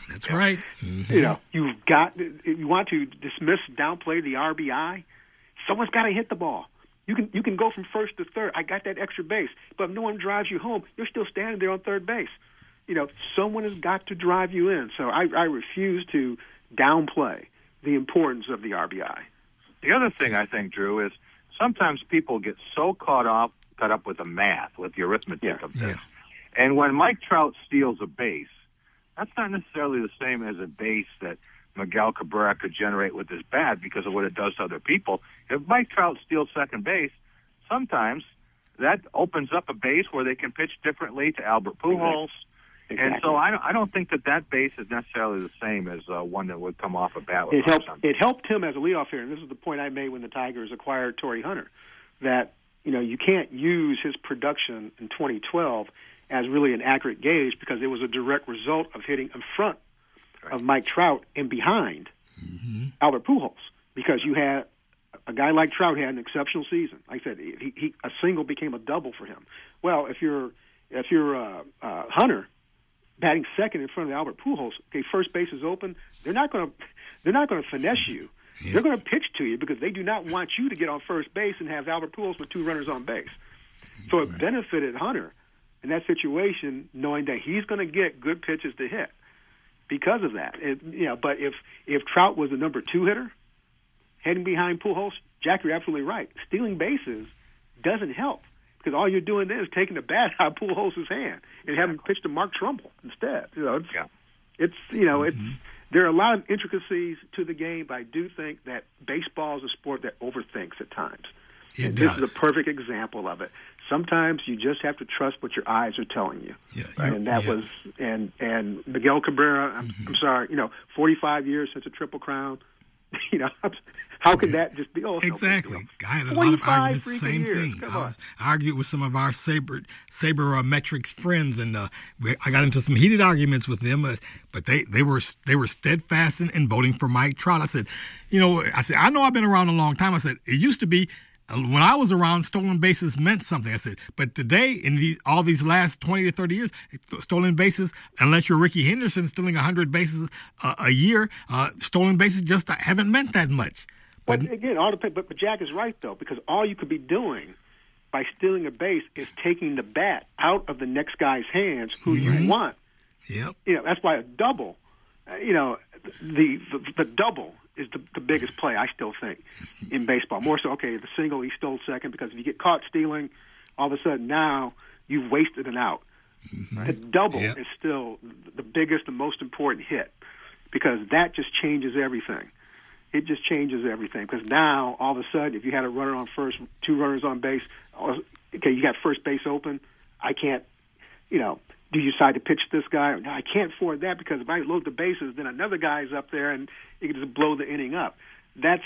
S2: That's
S3: yeah.
S2: right. Mm-hmm.
S5: You know, you've got, you want to dismiss, downplay the R B I, someone's got to hit the ball. You can you can go from first to third. I got that extra base. But if no one drives you home, you're still standing there on third base. You know, someone has got to drive you in. So I, I refuse to downplay the importance of the R B I.
S3: The other thing I think, Drew, is sometimes people get so caught up caught up with the math, with the arithmetic
S5: Yeah.
S3: of this.
S2: Yeah.
S3: And when Mike Trout steals a base, that's not necessarily the same as a base that Miguel Cabrera could generate with his bat because of what it does to other people. If Mike Trout steals second base, sometimes that opens up a base where they can pitch differently to Albert Pujols.
S5: Exactly.
S3: And so I don't, I don't think that that base is necessarily the same as uh, one that would come off a bat with
S5: It helped.
S3: something.
S5: It helped him as a leadoff hitter, and this is the point I made when the Tigers acquired Torrey Hunter, that you know you can't use his production in twenty twelve as really an accurate gauge because it was a direct result of hitting in front
S3: Right.
S5: of Mike Trout and behind
S2: Mm-hmm.
S5: Albert Pujols, because you had a guy like Trout had an exceptional season. Like I said, he, he a single became a double for him. Well, if you're if you're uh, uh, Hunter batting second in front of Albert Pujols, okay, first base is open. They're not going to they're not going to finesse you.
S2: Yeah.
S5: They're going to pitch to you because they do not want you to get on first base and have Albert Pujols with two runners on base. So it benefited Hunter in that situation, knowing that he's going to get good pitches to hit because of that. It, you know, but if if Trout was the number two hitter, heading behind Pujols, Jack, you're absolutely right. Stealing bases doesn't help because all you're doing then is taking the bat out of Pujols' hand and having him pitch to Mark Trumbull instead. You know, it's,
S3: Yeah.
S5: it's you know, it's there are a lot of intricacies to the game, but I do think that baseball is a sport that overthinks at times.
S2: It
S5: and
S2: does.
S5: This is a perfect example of it. Sometimes you just have to trust what your eyes are telling you.
S2: Yeah,
S5: Right?
S2: you-
S5: And that
S2: yeah.
S5: was and and Miguel Cabrera. I'm, I'm sorry, you know, forty-five years since a Triple Crown. You know, how could that just be? Oh, it's no big
S2: Exactly.
S5: deal.
S2: I had a lot of
S5: forty-five
S2: arguments.
S5: freaking
S2: Same
S5: years.
S2: thing.
S5: Come
S2: I,
S5: on.
S2: was, I argued with some of our saber saber uh, metrics friends, and uh, we, I got into some heated arguments with them. Uh, but they, they were they were steadfast in, in voting for Mike Trout. I said, you know, I said I know I've been around a long time. I said it used to be. When I was around, stolen bases meant something. I said, but today, in the, all these last twenty to thirty years, stolen bases, unless you're Ricky Henderson stealing one hundred bases a, a year, uh, stolen bases just haven't meant that much.
S5: But again, all depends. But, but Jack is right though, because all you could be doing by stealing a base is taking the bat out of the next guy's hands, who
S2: Right.
S5: you want.
S2: Yep.
S5: You know, that's why a double. Uh, you know, the, the the double is the, the biggest play, I still think, in baseball. More so, okay, the single, he stole second, because if you get caught stealing, all of a sudden now you've wasted an out.
S2: Mm-hmm.
S5: The double
S2: Yep.
S5: is still the biggest and most important hit, because that just changes everything. It just changes everything, because now, all of a sudden, if you had a runner on first, two runners on base, okay, you got first base open, I can't, you know, do you decide to pitch this guy? No, I can't afford that, because if I load the bases, then another guy's up there and you can just blow the inning up. That's,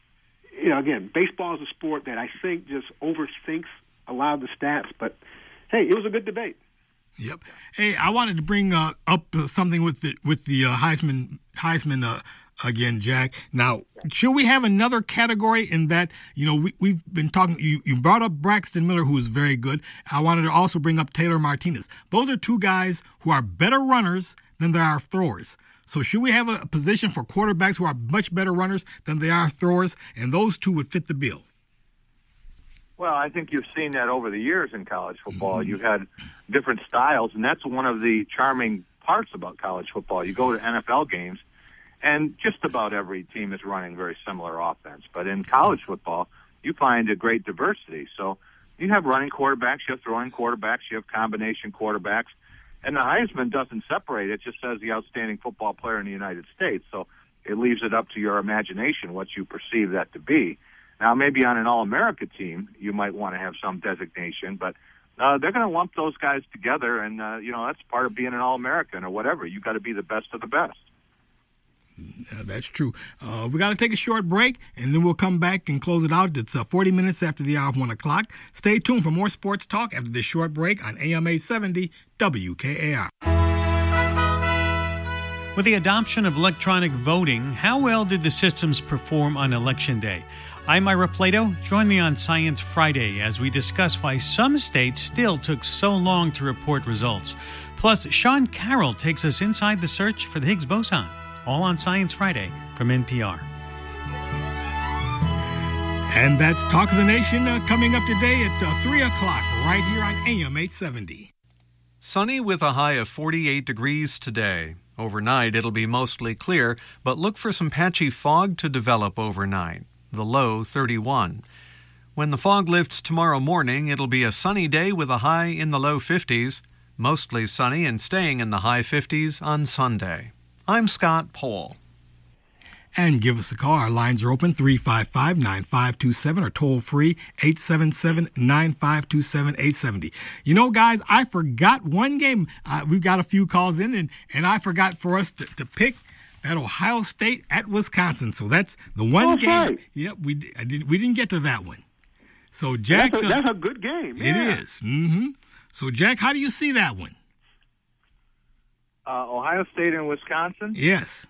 S5: you know, again, baseball is a sport that I think just overthinks a lot of the stats. But, hey, it was a good debate.
S2: Yep. Hey, I wanted to bring uh, up uh, something with the with the uh, Heisman Heisman uh, again, Jack. Now, should we have another category in that? You know, we we've been talking. You, you brought up Braxton Miller, who is very good. I wanted to also bring up Taylor Martinez. Those are two guys who are better runners than they are throwers. So should we have a, a position for quarterbacks who are much better runners than they are throwers? And those two would fit the bill.
S3: Well, I think you've seen that over the years in college football. You've had different styles, and that's one of the charming parts about college football. You go to N F L games, and just about every team is running very similar offense. But in college football, you find a great diversity. So you have running quarterbacks, you have throwing quarterbacks, you have combination quarterbacks. And the Heisman doesn't separate. It just says the outstanding football player in the United States. So it leaves it up to your imagination what you perceive that to be. Now, maybe on an All-America team, you might want to have some designation, but uh, they're going to lump those guys together, and, uh, you know, that's part of being an All-American or whatever. You've got to be the best of the best.
S2: Uh, that's true. Uh, we got to take a short break, and then we'll come back and close it out. It's uh, forty minutes after the hour of one o'clock. Stay tuned for more sports talk after this short break on A M eight seventy W K A R.
S6: With the adoption of electronic voting, how well did the systems perform on Election Day? I'm Ira Flato. Join me on Science Friday as we discuss why some states still took so long to report results. Plus, Sean Carroll takes us inside the search for the Higgs boson. All on Science Friday from N P R.
S2: And that's Talk of the Nation uh, coming up today at uh, three o'clock right here on A M eight seventy.
S7: Sunny with a high of forty-eight degrees today. Overnight, it'll be mostly clear, but look for some patchy fog to develop overnight. The low thirty-one. When the fog lifts tomorrow morning, it'll be a sunny day with a high in the low fifties. Mostly sunny and staying in the high fifties on Sunday. I'm Scott Pohl.
S2: And give us a call. Our lines are open, three five five, nine five two seven, or toll free, eight seven seven, nine five two seven, eight seven zero. You know, guys, I forgot one game. Uh, we've got a few calls in, and, and I forgot for us to, to pick at Ohio State at Wisconsin. So that's the one
S5: oh,
S2: game.
S5: Right.
S2: Yep, we I did. We didn't get to that one. So Jack,
S5: that's a,
S2: uh,
S5: that's a good game.
S2: It
S5: yeah.
S2: is. Mm-hmm. So Jack, how do you see that one?
S3: Uh, Ohio State and Wisconsin.
S2: Yes.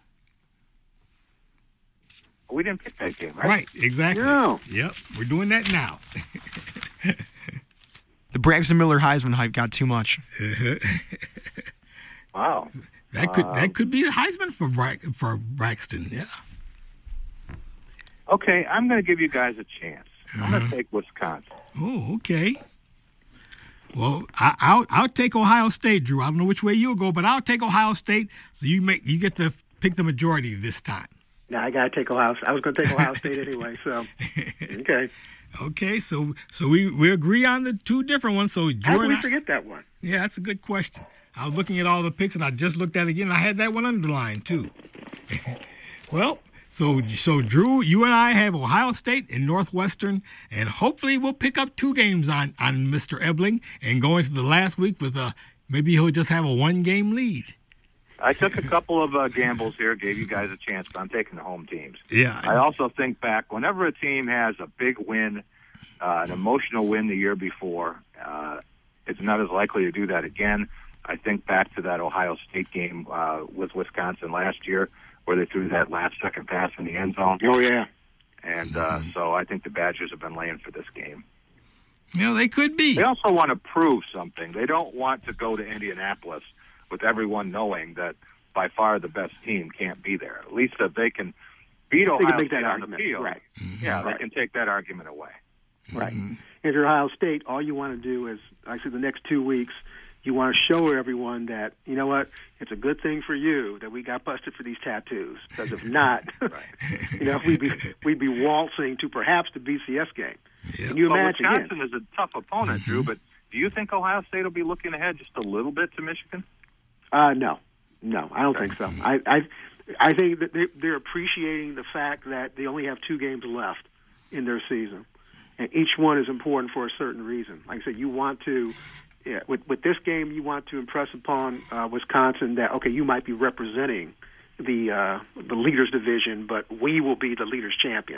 S3: We didn't pick that game, right?
S2: Right. Exactly.
S5: No.
S2: Yep. We're doing that now.
S4: The Braxton Miller Heisman hype got too much.
S3: Wow.
S2: That could
S3: Um,
S2: that could be the Heisman for Bra- for Braxton. Yeah.
S3: Okay, I'm going to give you guys a chance. I'm going
S2: Uh-huh.
S3: to take Wisconsin.
S2: Oh, okay. Well, I, I'll I'll take Ohio State, Drew. I don't know which way you'll go, but I'll take Ohio State. So you make you get to pick the majority this time.
S5: No, I got to take Ohio State. I was going to take Ohio State anyway, so, okay.
S2: Okay, so so we, we agree on the two different ones. So
S5: How did
S2: Jordan,
S5: we forget that one?
S2: yeah, that's a good question. I was looking at all the picks, and I just looked at it again. And I had that one underlined too. Well, so so Drew, you and I have Ohio State and Northwestern, and hopefully we'll pick up two games on on Mister Ebling and go into the last week with a maybe he'll just have a one game lead.
S3: I took a couple of uh, gambles here, gave you guys a chance, but I'm taking the home teams.
S2: Yeah,
S3: I also think back, whenever a team has a big win, uh, an emotional win the year before, uh, it's not as likely to do that again. I think back to that Ohio State game uh, with Wisconsin last year, where they threw that last-second pass in the end zone.
S5: Oh, yeah.
S3: And uh, so I think the Badgers have been laying for this game.
S2: you know, they could be.
S3: They also want to prove something. They don't want to go to Indianapolis with everyone knowing that by far the best team can't be there. At least if they can beat Ohio
S5: can make
S3: State
S5: that
S3: on the
S5: argument,
S3: field,
S5: right.
S3: yeah,
S5: Right.
S3: they can take that argument away.
S5: Right. If you're Ohio State, all you want to do is, actually, the next two weeks, you want to show everyone that, you know what, it's a good thing for you that we got busted for these tattoos. Because if not, you know, we'd be we'd be waltzing to perhaps the B C S game.
S2: Yep.
S5: Can you
S3: Well,
S5: imagine?
S3: Wisconsin
S5: again?
S3: is a tough opponent, Drew, but do you think Ohio State will be looking ahead just a little bit to Michigan?
S5: Uh, no, no, I don't think so. I, I, I think that they, they're appreciating the fact that they only have two games left in their season, and each one is important for a certain reason. Like I said, you want to, yeah, with with this game, you want to impress upon uh, Wisconsin that okay, you might be representing the uh, the leaders division, but we will be the leaders champion.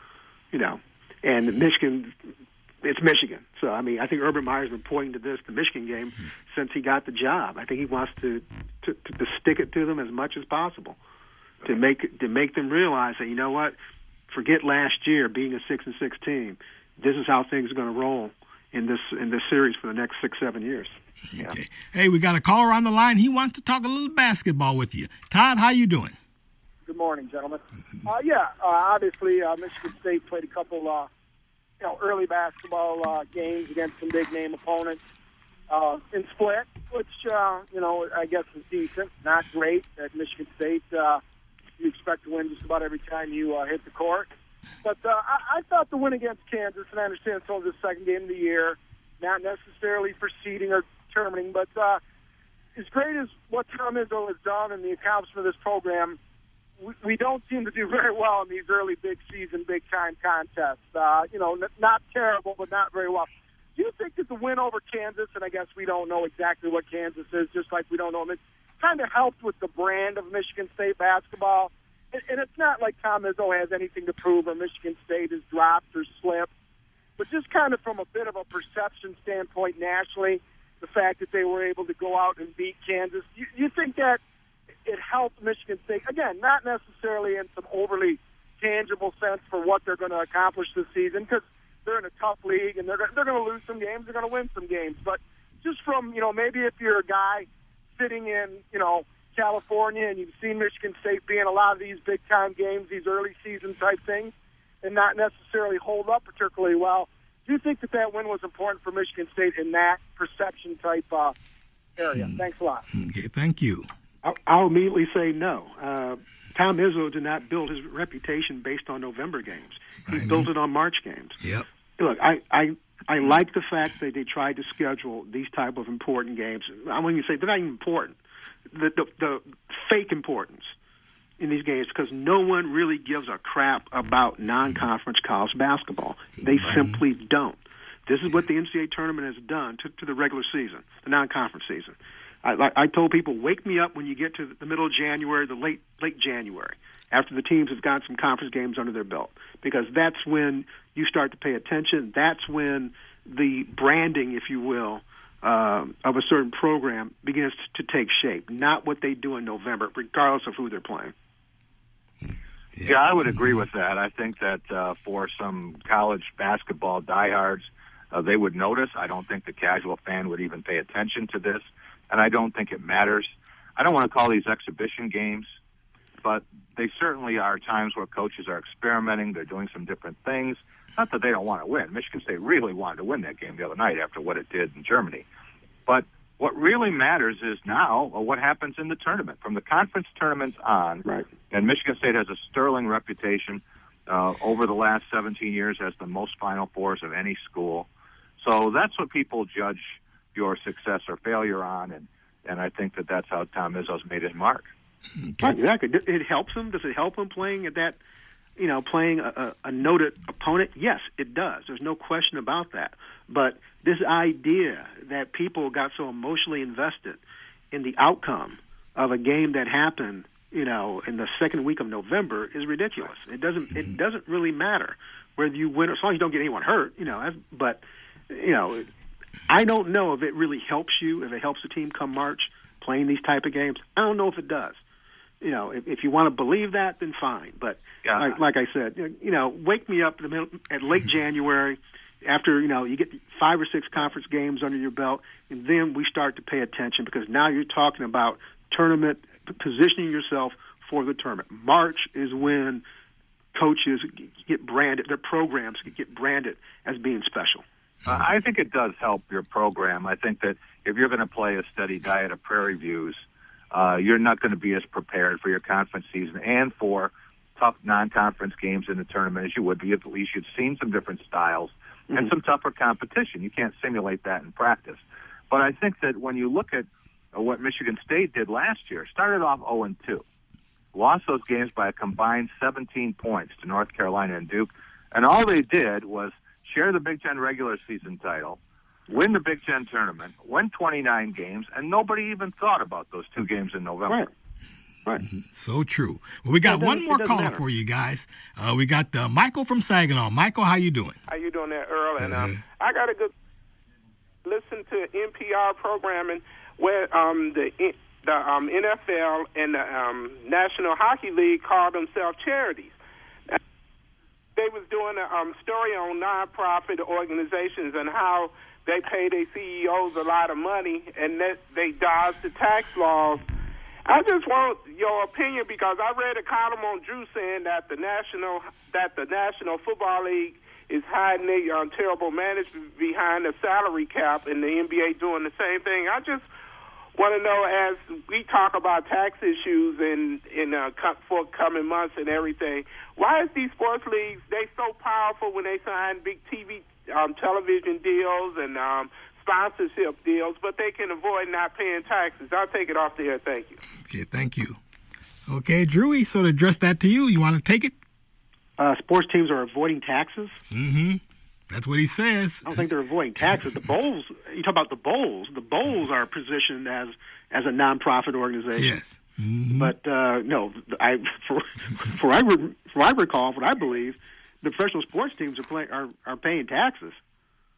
S5: You know, and Michigan. It's Michigan. So, I mean, I think Urban Meyer's been pointing to this, the Michigan game, since he got the job. I think he wants to, to, to, to stick it to them as much as possible to make to make them realize that, you know what, forget last year being a six and six team. This is how things are going to roll in this in this series for the next six, seven years.
S3: Yeah.
S2: Okay. Hey, we got a caller on the line. He wants to talk a little basketball with you. Todd, how you doing?
S8: Good morning, gentlemen. Uh, yeah, uh, obviously, uh, Michigan State played a couple uh, you know, early basketball uh, games against some big-name opponents uh, in split, which, uh, you know, I guess is decent. Not great at Michigan State. Uh, you expect to win just about every time you uh, hit the court. But uh, I, I thought the win against Kansas, and I understand it's only the second game of the year, not necessarily for seeding or determining, but uh, as great as what Tom Izzo has done and the accomplishment of this program, we, we don't seem to do very well in these early big season, big time contests. Uh, you know, n- not terrible, but not very well. Do you think that the win over Kansas, and I guess we don't know exactly what Kansas is, just like we don't know them, it kind of helped with the brand of Michigan State basketball? And, and it's not like Tom Izzo has anything to prove or Michigan State has dropped or slipped, but just kind of from a bit of a perception standpoint nationally, the fact that they were able to go out and beat Kansas, you, you think that it helped Michigan State. Again, not necessarily in some overly tangible sense for what they're going to accomplish this season, because they're in a tough league and they're going they're going to lose some games, they're going to win some games. But just from, you know, maybe if you're a guy sitting in, you know, California and you've seen Michigan State be in a lot of these big time games, these early season type things, and not necessarily hold up particularly well, do you think that that win was important for Michigan State in that perception type uh, area? Mm. Thanks a lot.
S2: Okay, thank you.
S5: I'll, I'll immediately say no. Uh, Tom Izzo did not build his reputation based on November games. He built it on March games.
S2: Yep.
S5: Look, I, I I like the fact that they tried to schedule these type of important games. I want you to say they're not even important. The, the, the fake importance in these games, because no one really gives a crap about non-conference college basketball. They right. simply don't. This is what the N C double A tournament has done to, to the regular season, the non-conference season. I, I told people, wake me up when you get to the middle of January, the late late January, after the teams have got some conference games under their belt, because that's when you start to pay attention. That's when the branding, if you will, uh, of a certain program begins to take shape, not what they do in November, regardless of who they're playing.
S3: Yeah, I would agree with that. I think that uh, for some college basketball diehards, uh, they would notice. I don't think the casual fan would even pay attention to this, and I don't think it matters. I don't want to call these exhibition games, but they certainly are times where coaches are experimenting. They're doing some different things. Not that they don't want to win. Michigan State really wanted to win that game the other night after what it did in Germany. But what really matters is now uh, what happens in the tournament. From the conference tournaments on,
S5: right.
S3: and Michigan State has a sterling reputation uh, over the last seventeen years as the most Final Fours of any school. So that's what people judge your success or failure on, and, and I think that that's how Tom Izzo's made his mark.
S5: Okay. Exactly. It helps him. Does it help him playing at that, you know, playing a, a noted opponent? Yes, it does. There's no question about that. But this idea that people got so emotionally invested in the outcome of a game that happened, you know, in the second week of November is ridiculous. It doesn't. It doesn't really matter whether you win, as long as you don't get anyone hurt, you know. But you know, I don't know if it really helps you, if it helps the team come March playing these type of games. I don't know if it does. You know, if, if you want to believe that, then fine. But
S3: yeah.
S5: like, like I said, you know, wake me up in the middle, at late January after, you know, you get five or six conference games under your belt, and then we start to pay attention, because now you're talking about tournament, positioning yourself for the tournament. March is when coaches get branded, their programs get branded as being special.
S3: Uh, I think it does help your program. I think that if you're going to play a steady diet of Prairie Views, Uh, you're not going to be as prepared for your conference season and for tough non-conference games in the tournament as you would be if at least you'd seen some different styles mm-hmm. and some tougher competition. You can't simulate that in practice. But I think that when you look at uh, what Michigan State did last year, started off oh and two, lost those games by a combined seventeen points to North Carolina and Duke, and all they did was share the Big Ten regular season title, win the Big Ten tournament, win twenty-nine games, and nobody even thought about those two games in November.
S5: Right. Right.
S2: Mm-hmm. So true. Well, we got one more caller matter. for you guys. Uh, we got uh, Michael from Saginaw. Michael, how you doing?
S9: How you doing there, Earl? And
S2: uh,
S9: um, I got a good listen to N P R programming where um, the the um, N F L and the um, National Hockey League call themselves charities. They was doing a um, story on nonprofit organizations and how they pay their C E Os a lot of money and that they dodge the tax laws. I just want your opinion, because I read a column on Drew saying that the national that the National Football League is hiding their um, terrible management behind the salary cap, and the N B A doing the same thing. I just want to know, as we talk about tax issues in in uh, forthcoming months and everything, why is these sports leagues they so powerful when they sign big T V um, television deals and um, sponsorship deals, but they can avoid not paying taxes? I'll take it off there. Thank you.
S2: Okay, thank you. Okay, Drew, we sort of addressed that to you. You want to take it?
S5: Uh, sports teams are avoiding taxes?
S2: Mm-hmm. That's what he says.
S5: I don't think they're avoiding taxes. The bowls, you talk about the bowls, the bowls are positioned as, as a nonprofit organization.
S2: Yes. Mm-hmm.
S5: But, uh, no, I, for, for, I, for I recall, what I believe, the professional sports teams are, play, are, are paying taxes.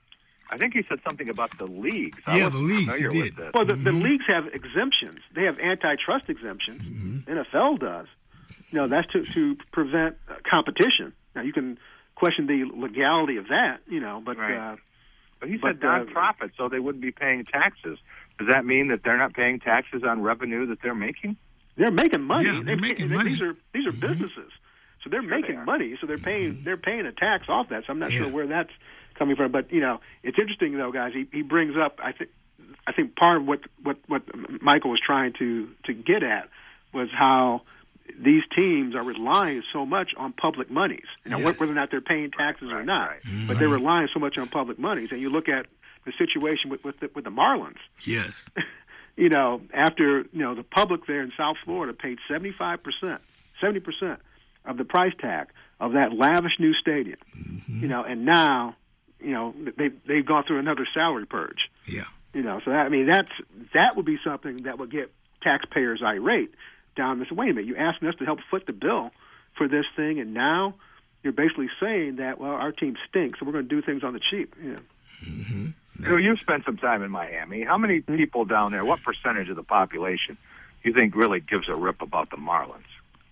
S3: I think he said something about the leagues. I
S2: Yeah, the
S3: wasn't
S2: leagues, he
S3: familiar
S2: did.
S3: with this.
S5: Well, the,
S2: Mm-hmm.
S5: the leagues have exemptions. They have antitrust exemptions.
S2: Mm-hmm.
S5: N F L does. You know, that's to to prevent uh, competition. Now, you can question the legality of that, you know, but
S3: Right.
S5: uh,
S3: But he
S5: but,
S3: said
S5: uh,
S3: non-profit, so they wouldn't be paying taxes. Does that mean that they're not paying taxes on revenue that they're making?
S5: they're making money.
S2: Yeah, they're making
S5: they,
S2: money.
S5: These are these are
S2: Mhm.
S5: businesses, so they're
S3: Sure
S5: making
S3: they are.
S5: money. So they're paying they're paying a tax off that. So I'm not
S2: Yeah.
S5: sure where that's coming from. But you know, it's interesting though, guys. He he brings up I think I think part of what what what Michael was trying to to get at was how these teams are relying so much on public monies. You know,
S2: Yes.
S5: whether or not they're paying taxes
S3: Right,
S5: or not,
S3: right.
S5: but they're relying so much on public monies. And you look at the situation with with the, with the Marlins.
S2: Yes.
S5: You know, after, you know, the public there in South Florida paid seventy-five percent, seventy percent of the price tag of that lavish new stadium,
S2: Mm-hmm.
S5: you know, and now, you know, they, they've gone through another salary purge,
S2: Yeah.
S5: you know, so that, I mean, that's, that would be something that would get taxpayers irate down this, wait a minute, you're asking us to help foot the bill for this thing, and now you're basically saying that, well, our team stinks, so we're going to do things on the cheap, you know.
S2: Mm-hmm.
S3: You know, you've spent some time in Miami. How many people down there, what percentage of the population do you think really gives a rip about the Marlins?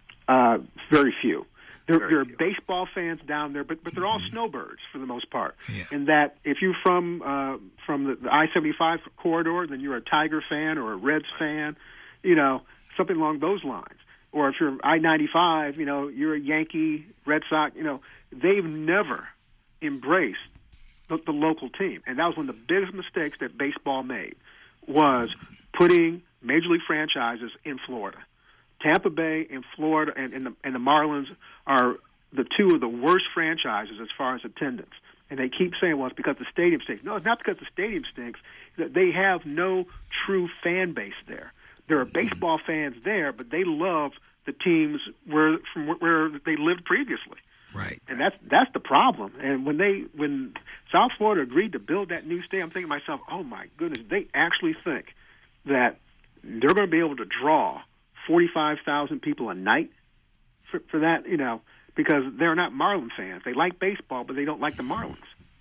S5: Uh, very few. There,
S3: Very
S5: there are
S3: few.
S5: baseball fans down there, but but they're all snowbirds for the most part.
S2: Yeah.
S5: In that, if you're from uh, from the, the I seventy-five corridor, then you're a Tiger fan or a Reds fan, you know, something along those lines. Or if you're I ninety-five, you know, you're a Yankee, Red Sox. You know, they've never embraced the, the local team, and that was one of the biggest mistakes that baseball made, was putting major league franchises in Florida. Tampa Bay and Florida and, and, the, and the Marlins are the two of the worst franchises as far as attendance. And they keep saying, well, it's because the stadium stinks. No, it's not because the stadium stinks. They have no true fan base there. There are baseball fans there, but they love the teams where from where they lived previously.
S2: Right.
S5: And that's that's the problem. And when they when South Florida agreed to build that new stadium, I'm thinking to myself, oh my goodness, they actually think that they're going to be able to draw forty-five thousand people a night for, for that, you know, because they're not Marlin fans. They like baseball, but they don't like the Marlins.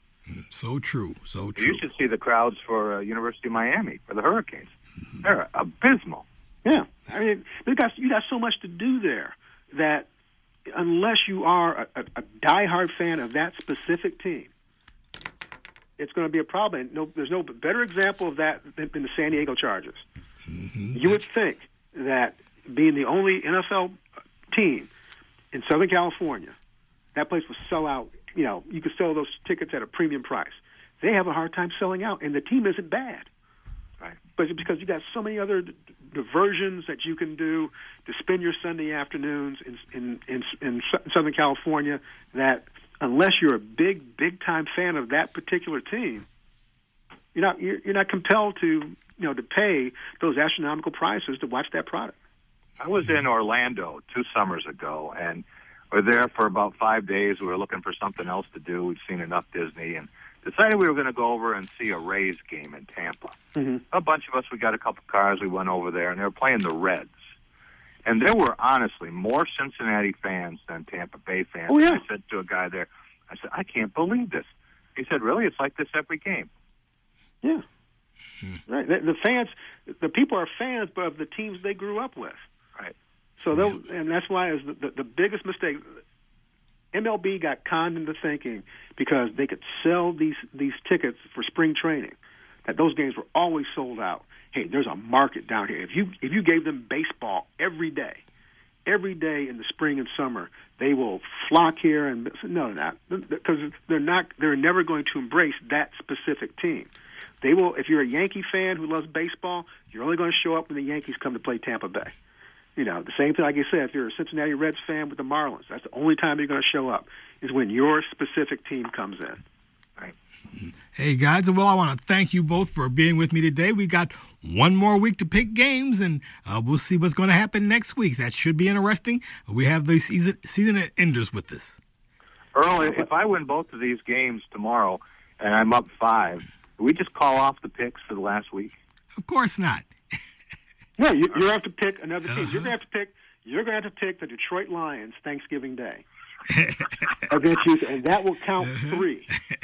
S2: So true. So true.
S3: You should see the crowds for uh, University of Miami, for the Hurricanes. They're abysmal.
S5: Yeah, I mean, you got you got so much to do there that unless you are a, a, a diehard fan of that specific team, it's going to be a problem. And no, there's no better example of that than, than the San Diego Chargers.
S2: Mm-hmm.
S5: You would think that being the only N F L team in Southern California, that place would sell out. You know, you could sell those tickets at a premium price. They have a hard time selling out, and the team isn't bad.
S3: Right.
S5: But it's because you got so many other d- diversions that you can do to spend your Sunday afternoons in in in, in Southern California that unless you're a big big time fan of that particular team, you're not you're, you're not compelled to you know to pay those astronomical prices to watch that product.
S3: I was in Orlando two summers ago, and we were there for about five days. We were looking for something else to do. We'd seen enough Disney, and decided we were going to go over and see a Rays game in Tampa.
S5: Mm-hmm.
S3: A bunch of us, we got a couple cars, we went over there, and they were playing the Reds. And there were, honestly, more Cincinnati fans than Tampa Bay fans.
S5: Oh, yeah.
S3: I said to a guy there, I said, I can't believe this. He said, really? It's like this every game.
S5: Yeah, right. The, the fans, the people are fans, but of the teams they grew up with.
S3: Right.
S5: So they'll, and that's why is the, the, the biggest mistake. M L B got conned into thinking because they could sell these these tickets for spring training, that those games were always sold out. Hey, there's a market down here. If you if you gave them baseball every day, every day in the spring and summer, they will flock here. And no, they're not, because they're not. They're never going to embrace that specific team. They will. If you're a Yankee fan who loves baseball, you're only going to show up when the Yankees come to play Tampa Bay. You know, the same thing, like I said, if you're a Cincinnati Reds fan with the Marlins, that's the only time you're going to show up is when your specific team comes in.
S3: Right.
S2: Hey, guys, well, I want to thank you both for being with me today. We got one more week to pick games, and uh, we'll see what's going to happen next week. That should be interesting. We have the season, season enders with us.
S3: Earl, if I win both of these games tomorrow and I'm up five, do we just call off the picks for the last week?
S2: Of course not.
S5: Yeah, you, you have to pick another team.
S2: Uh-huh.
S5: You're going to have to pick. You're going to have to pick the Detroit Lions Thanksgiving Day. against you, and that will count three.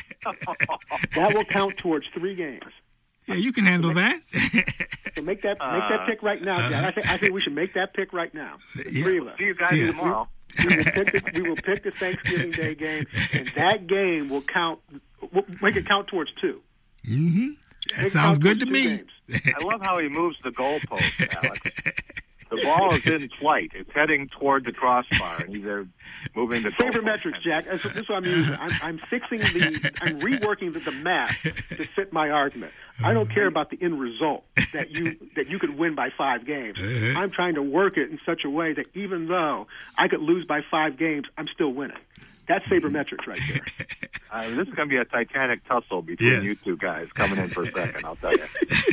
S5: That will count towards three games.
S2: Yeah, you can handle
S5: so make,
S2: that.
S5: so make that make that pick right now, Jack. I think I think we should make that pick right now. The
S2: Yeah.
S5: three of us.
S3: See you guys
S2: Yeah.
S3: tomorrow.
S5: We will, pick the, we will pick the Thanksgiving Day game, and that game will count. We'll make it count towards two.
S2: Mm-hmm. That
S5: Make it
S2: sounds
S5: count
S2: good to
S5: towards two
S2: me.
S5: games.
S3: I love how he moves the goalpost, Alex. The ball is in flight. It's heading toward the crossbar, and he's there moving the goalpost.
S5: Sabermetrics, Jack. That's, that's what I'm using. I'm, I'm fixing the. I'm reworking the, the math to fit my argument. I don't care about the end result that you that you could win by five games.
S2: Uh-huh.
S5: I'm trying to work it in such a way that even though I could lose by five games, I'm still winning. That's sabermetrics right there.
S3: Uh, this is going to be a titanic tussle between
S2: Yes.
S3: you two guys coming in for a second, I'll tell you.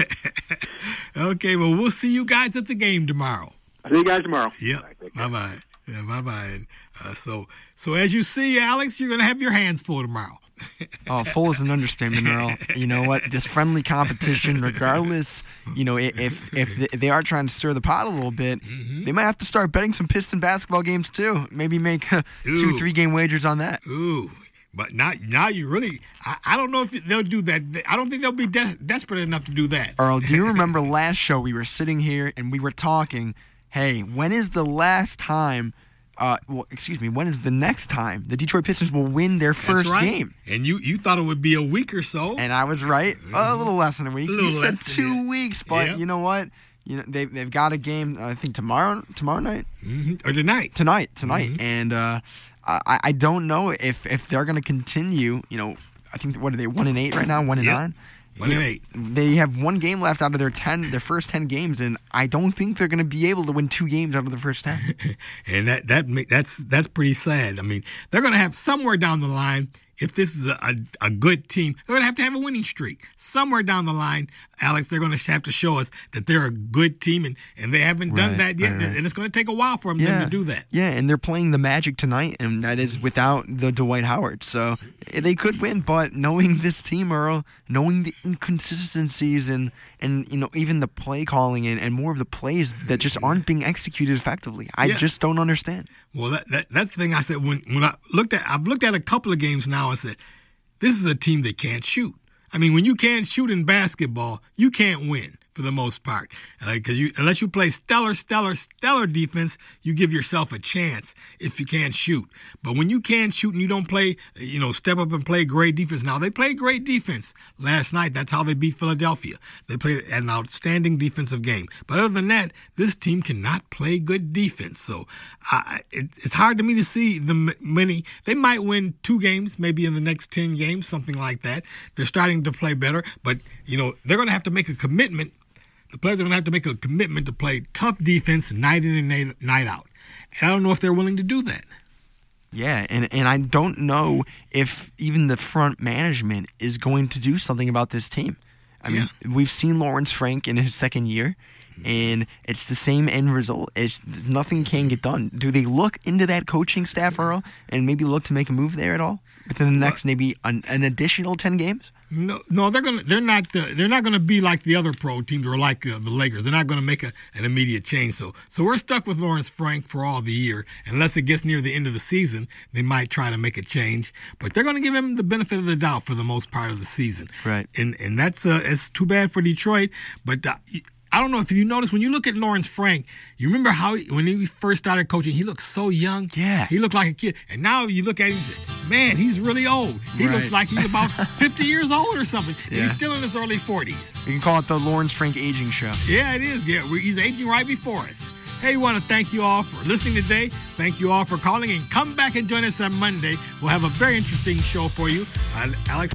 S2: Okay, well, we'll see you guys at the game tomorrow.
S5: I'll see you guys tomorrow.
S2: Yep.
S3: Take care.
S2: Bye-bye. Yeah, bye-bye. Uh, so, so as you see, Alex, you're going to have your hands full tomorrow.
S4: Oh, full is an understatement, Earl. You know what? This friendly competition, regardless, you know, i- if if they are trying to stir the pot a little bit,
S2: Mm-hmm.
S4: they might have to start betting some Piston basketball games too. Maybe make uh, two,
S2: Ooh.
S4: three game wagers on that.
S2: Ooh, but now, now you really, I, I don't know if they'll do that. I don't think they'll be de- desperate enough to do that.
S4: Earl, do you remember last show we were sitting here and we were talking, hey, when is the last time, uh, well, excuse me, when is the next time the Detroit Pistons will win their first
S2: That's right.
S4: game?
S2: And you, you thought it would be a week or so.
S4: And I was right, a little less than a week.
S2: A
S4: You
S2: little
S4: said
S2: less than
S4: two
S2: that.
S4: weeks, but
S2: Yep.
S4: you know what? You know they they've got a game. I think tomorrow, tomorrow night,
S2: hmm Or tonight.
S4: tonight, tonight,
S2: Mm-hmm.
S4: and uh, I I don't know if if they're going to continue. You know, I think what are they one and eight right now, one and
S2: Yep.
S4: nine.
S2: One and eight.
S4: They have one game left out of their ten, their first ten games, and I don't think they're going to be able to win two games out of the first ten.
S2: And that that make, that's that's pretty sad. I mean, they're going to have somewhere down the line. If this is a, a, a good team, they're going to have to have a winning streak. Somewhere down the line, Alex, they're going to have to show us that they're a good team, and, and they haven't done
S4: Right,
S2: that yet.
S4: right, right.
S2: And it's going to take a while for them, them to do that.
S4: Yeah, and they're playing the Magic tonight, and that is without the Dwight Howard. So they could win, but knowing this team, Earl, knowing the inconsistencies and, and you know even the play calling and, and more of the plays that just aren't being executed effectively, I
S2: Yeah.
S4: just don't understand.
S2: Well, that, that that's the thing I said when when I looked at I've looked at a couple of games now. I said, this is a team that can't shoot. I mean, when you can't shoot in basketball, you can't win for the most part. Because you, unless you play stellar, stellar, stellar defense, you give yourself a chance if you can't shoot. But when you can't shoot and you don't play, you know, step up and play great defense. Now, they played great defense last night. That's how they beat Philadelphia. They played an outstanding defensive game. But other than that, this team cannot play good defense. So I, it, it's hard to me to see the many. They might win two games, maybe in the next ten games, something like that. They're starting to play better. But, you know, they're going to have to make a commitment. The players are going to have to make a commitment to play tough defense night in and night, night out. And I don't know if they're willing to do that.
S4: Yeah, and, and I don't know if even the front management is going to do something about this team. I mean, we've seen Lawrence Frank in his second year, and it's the same end result. It's nothing can get done. Do they look into that coaching staff, Earl, and maybe look to make a move there at all within the next maybe an, an additional ten games?
S2: No, no, they're gonna. They're not. Uh, they're not gonna be like the other pro teams or like uh, the Lakers. They're not gonna make a, an immediate change. So, so we're stuck with Lawrence Frank for all the year. Unless it gets near the end of the season, they might try to make a change. But they're gonna give him the benefit of the doubt for the most part of the season.
S4: Right.
S2: And and that's uh, it's too bad for Detroit. But uh, I don't know if you noticed when you look at Lawrence Frank, you remember how he, when he first started coaching, he looked so young.
S4: Yeah.
S2: He looked like a kid. And now you look at him and say, man, he's really old. He
S4: Right.
S2: looks like he's about fifty years old or something. And
S4: Yeah.
S2: he's still in his early forties.
S4: We can call it the Lawrence Frank aging show.
S2: Yeah, it is. Yeah, we're, he's aging right before us. Hey, we want to thank you all for listening today. Thank you all for calling, and come back and join us on Monday. We'll have a very interesting show for you. Uh, Alex.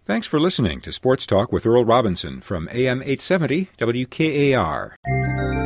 S1: Thanks for listening to Sports Talk with Earl Robinson from A M eight seventy W K A R.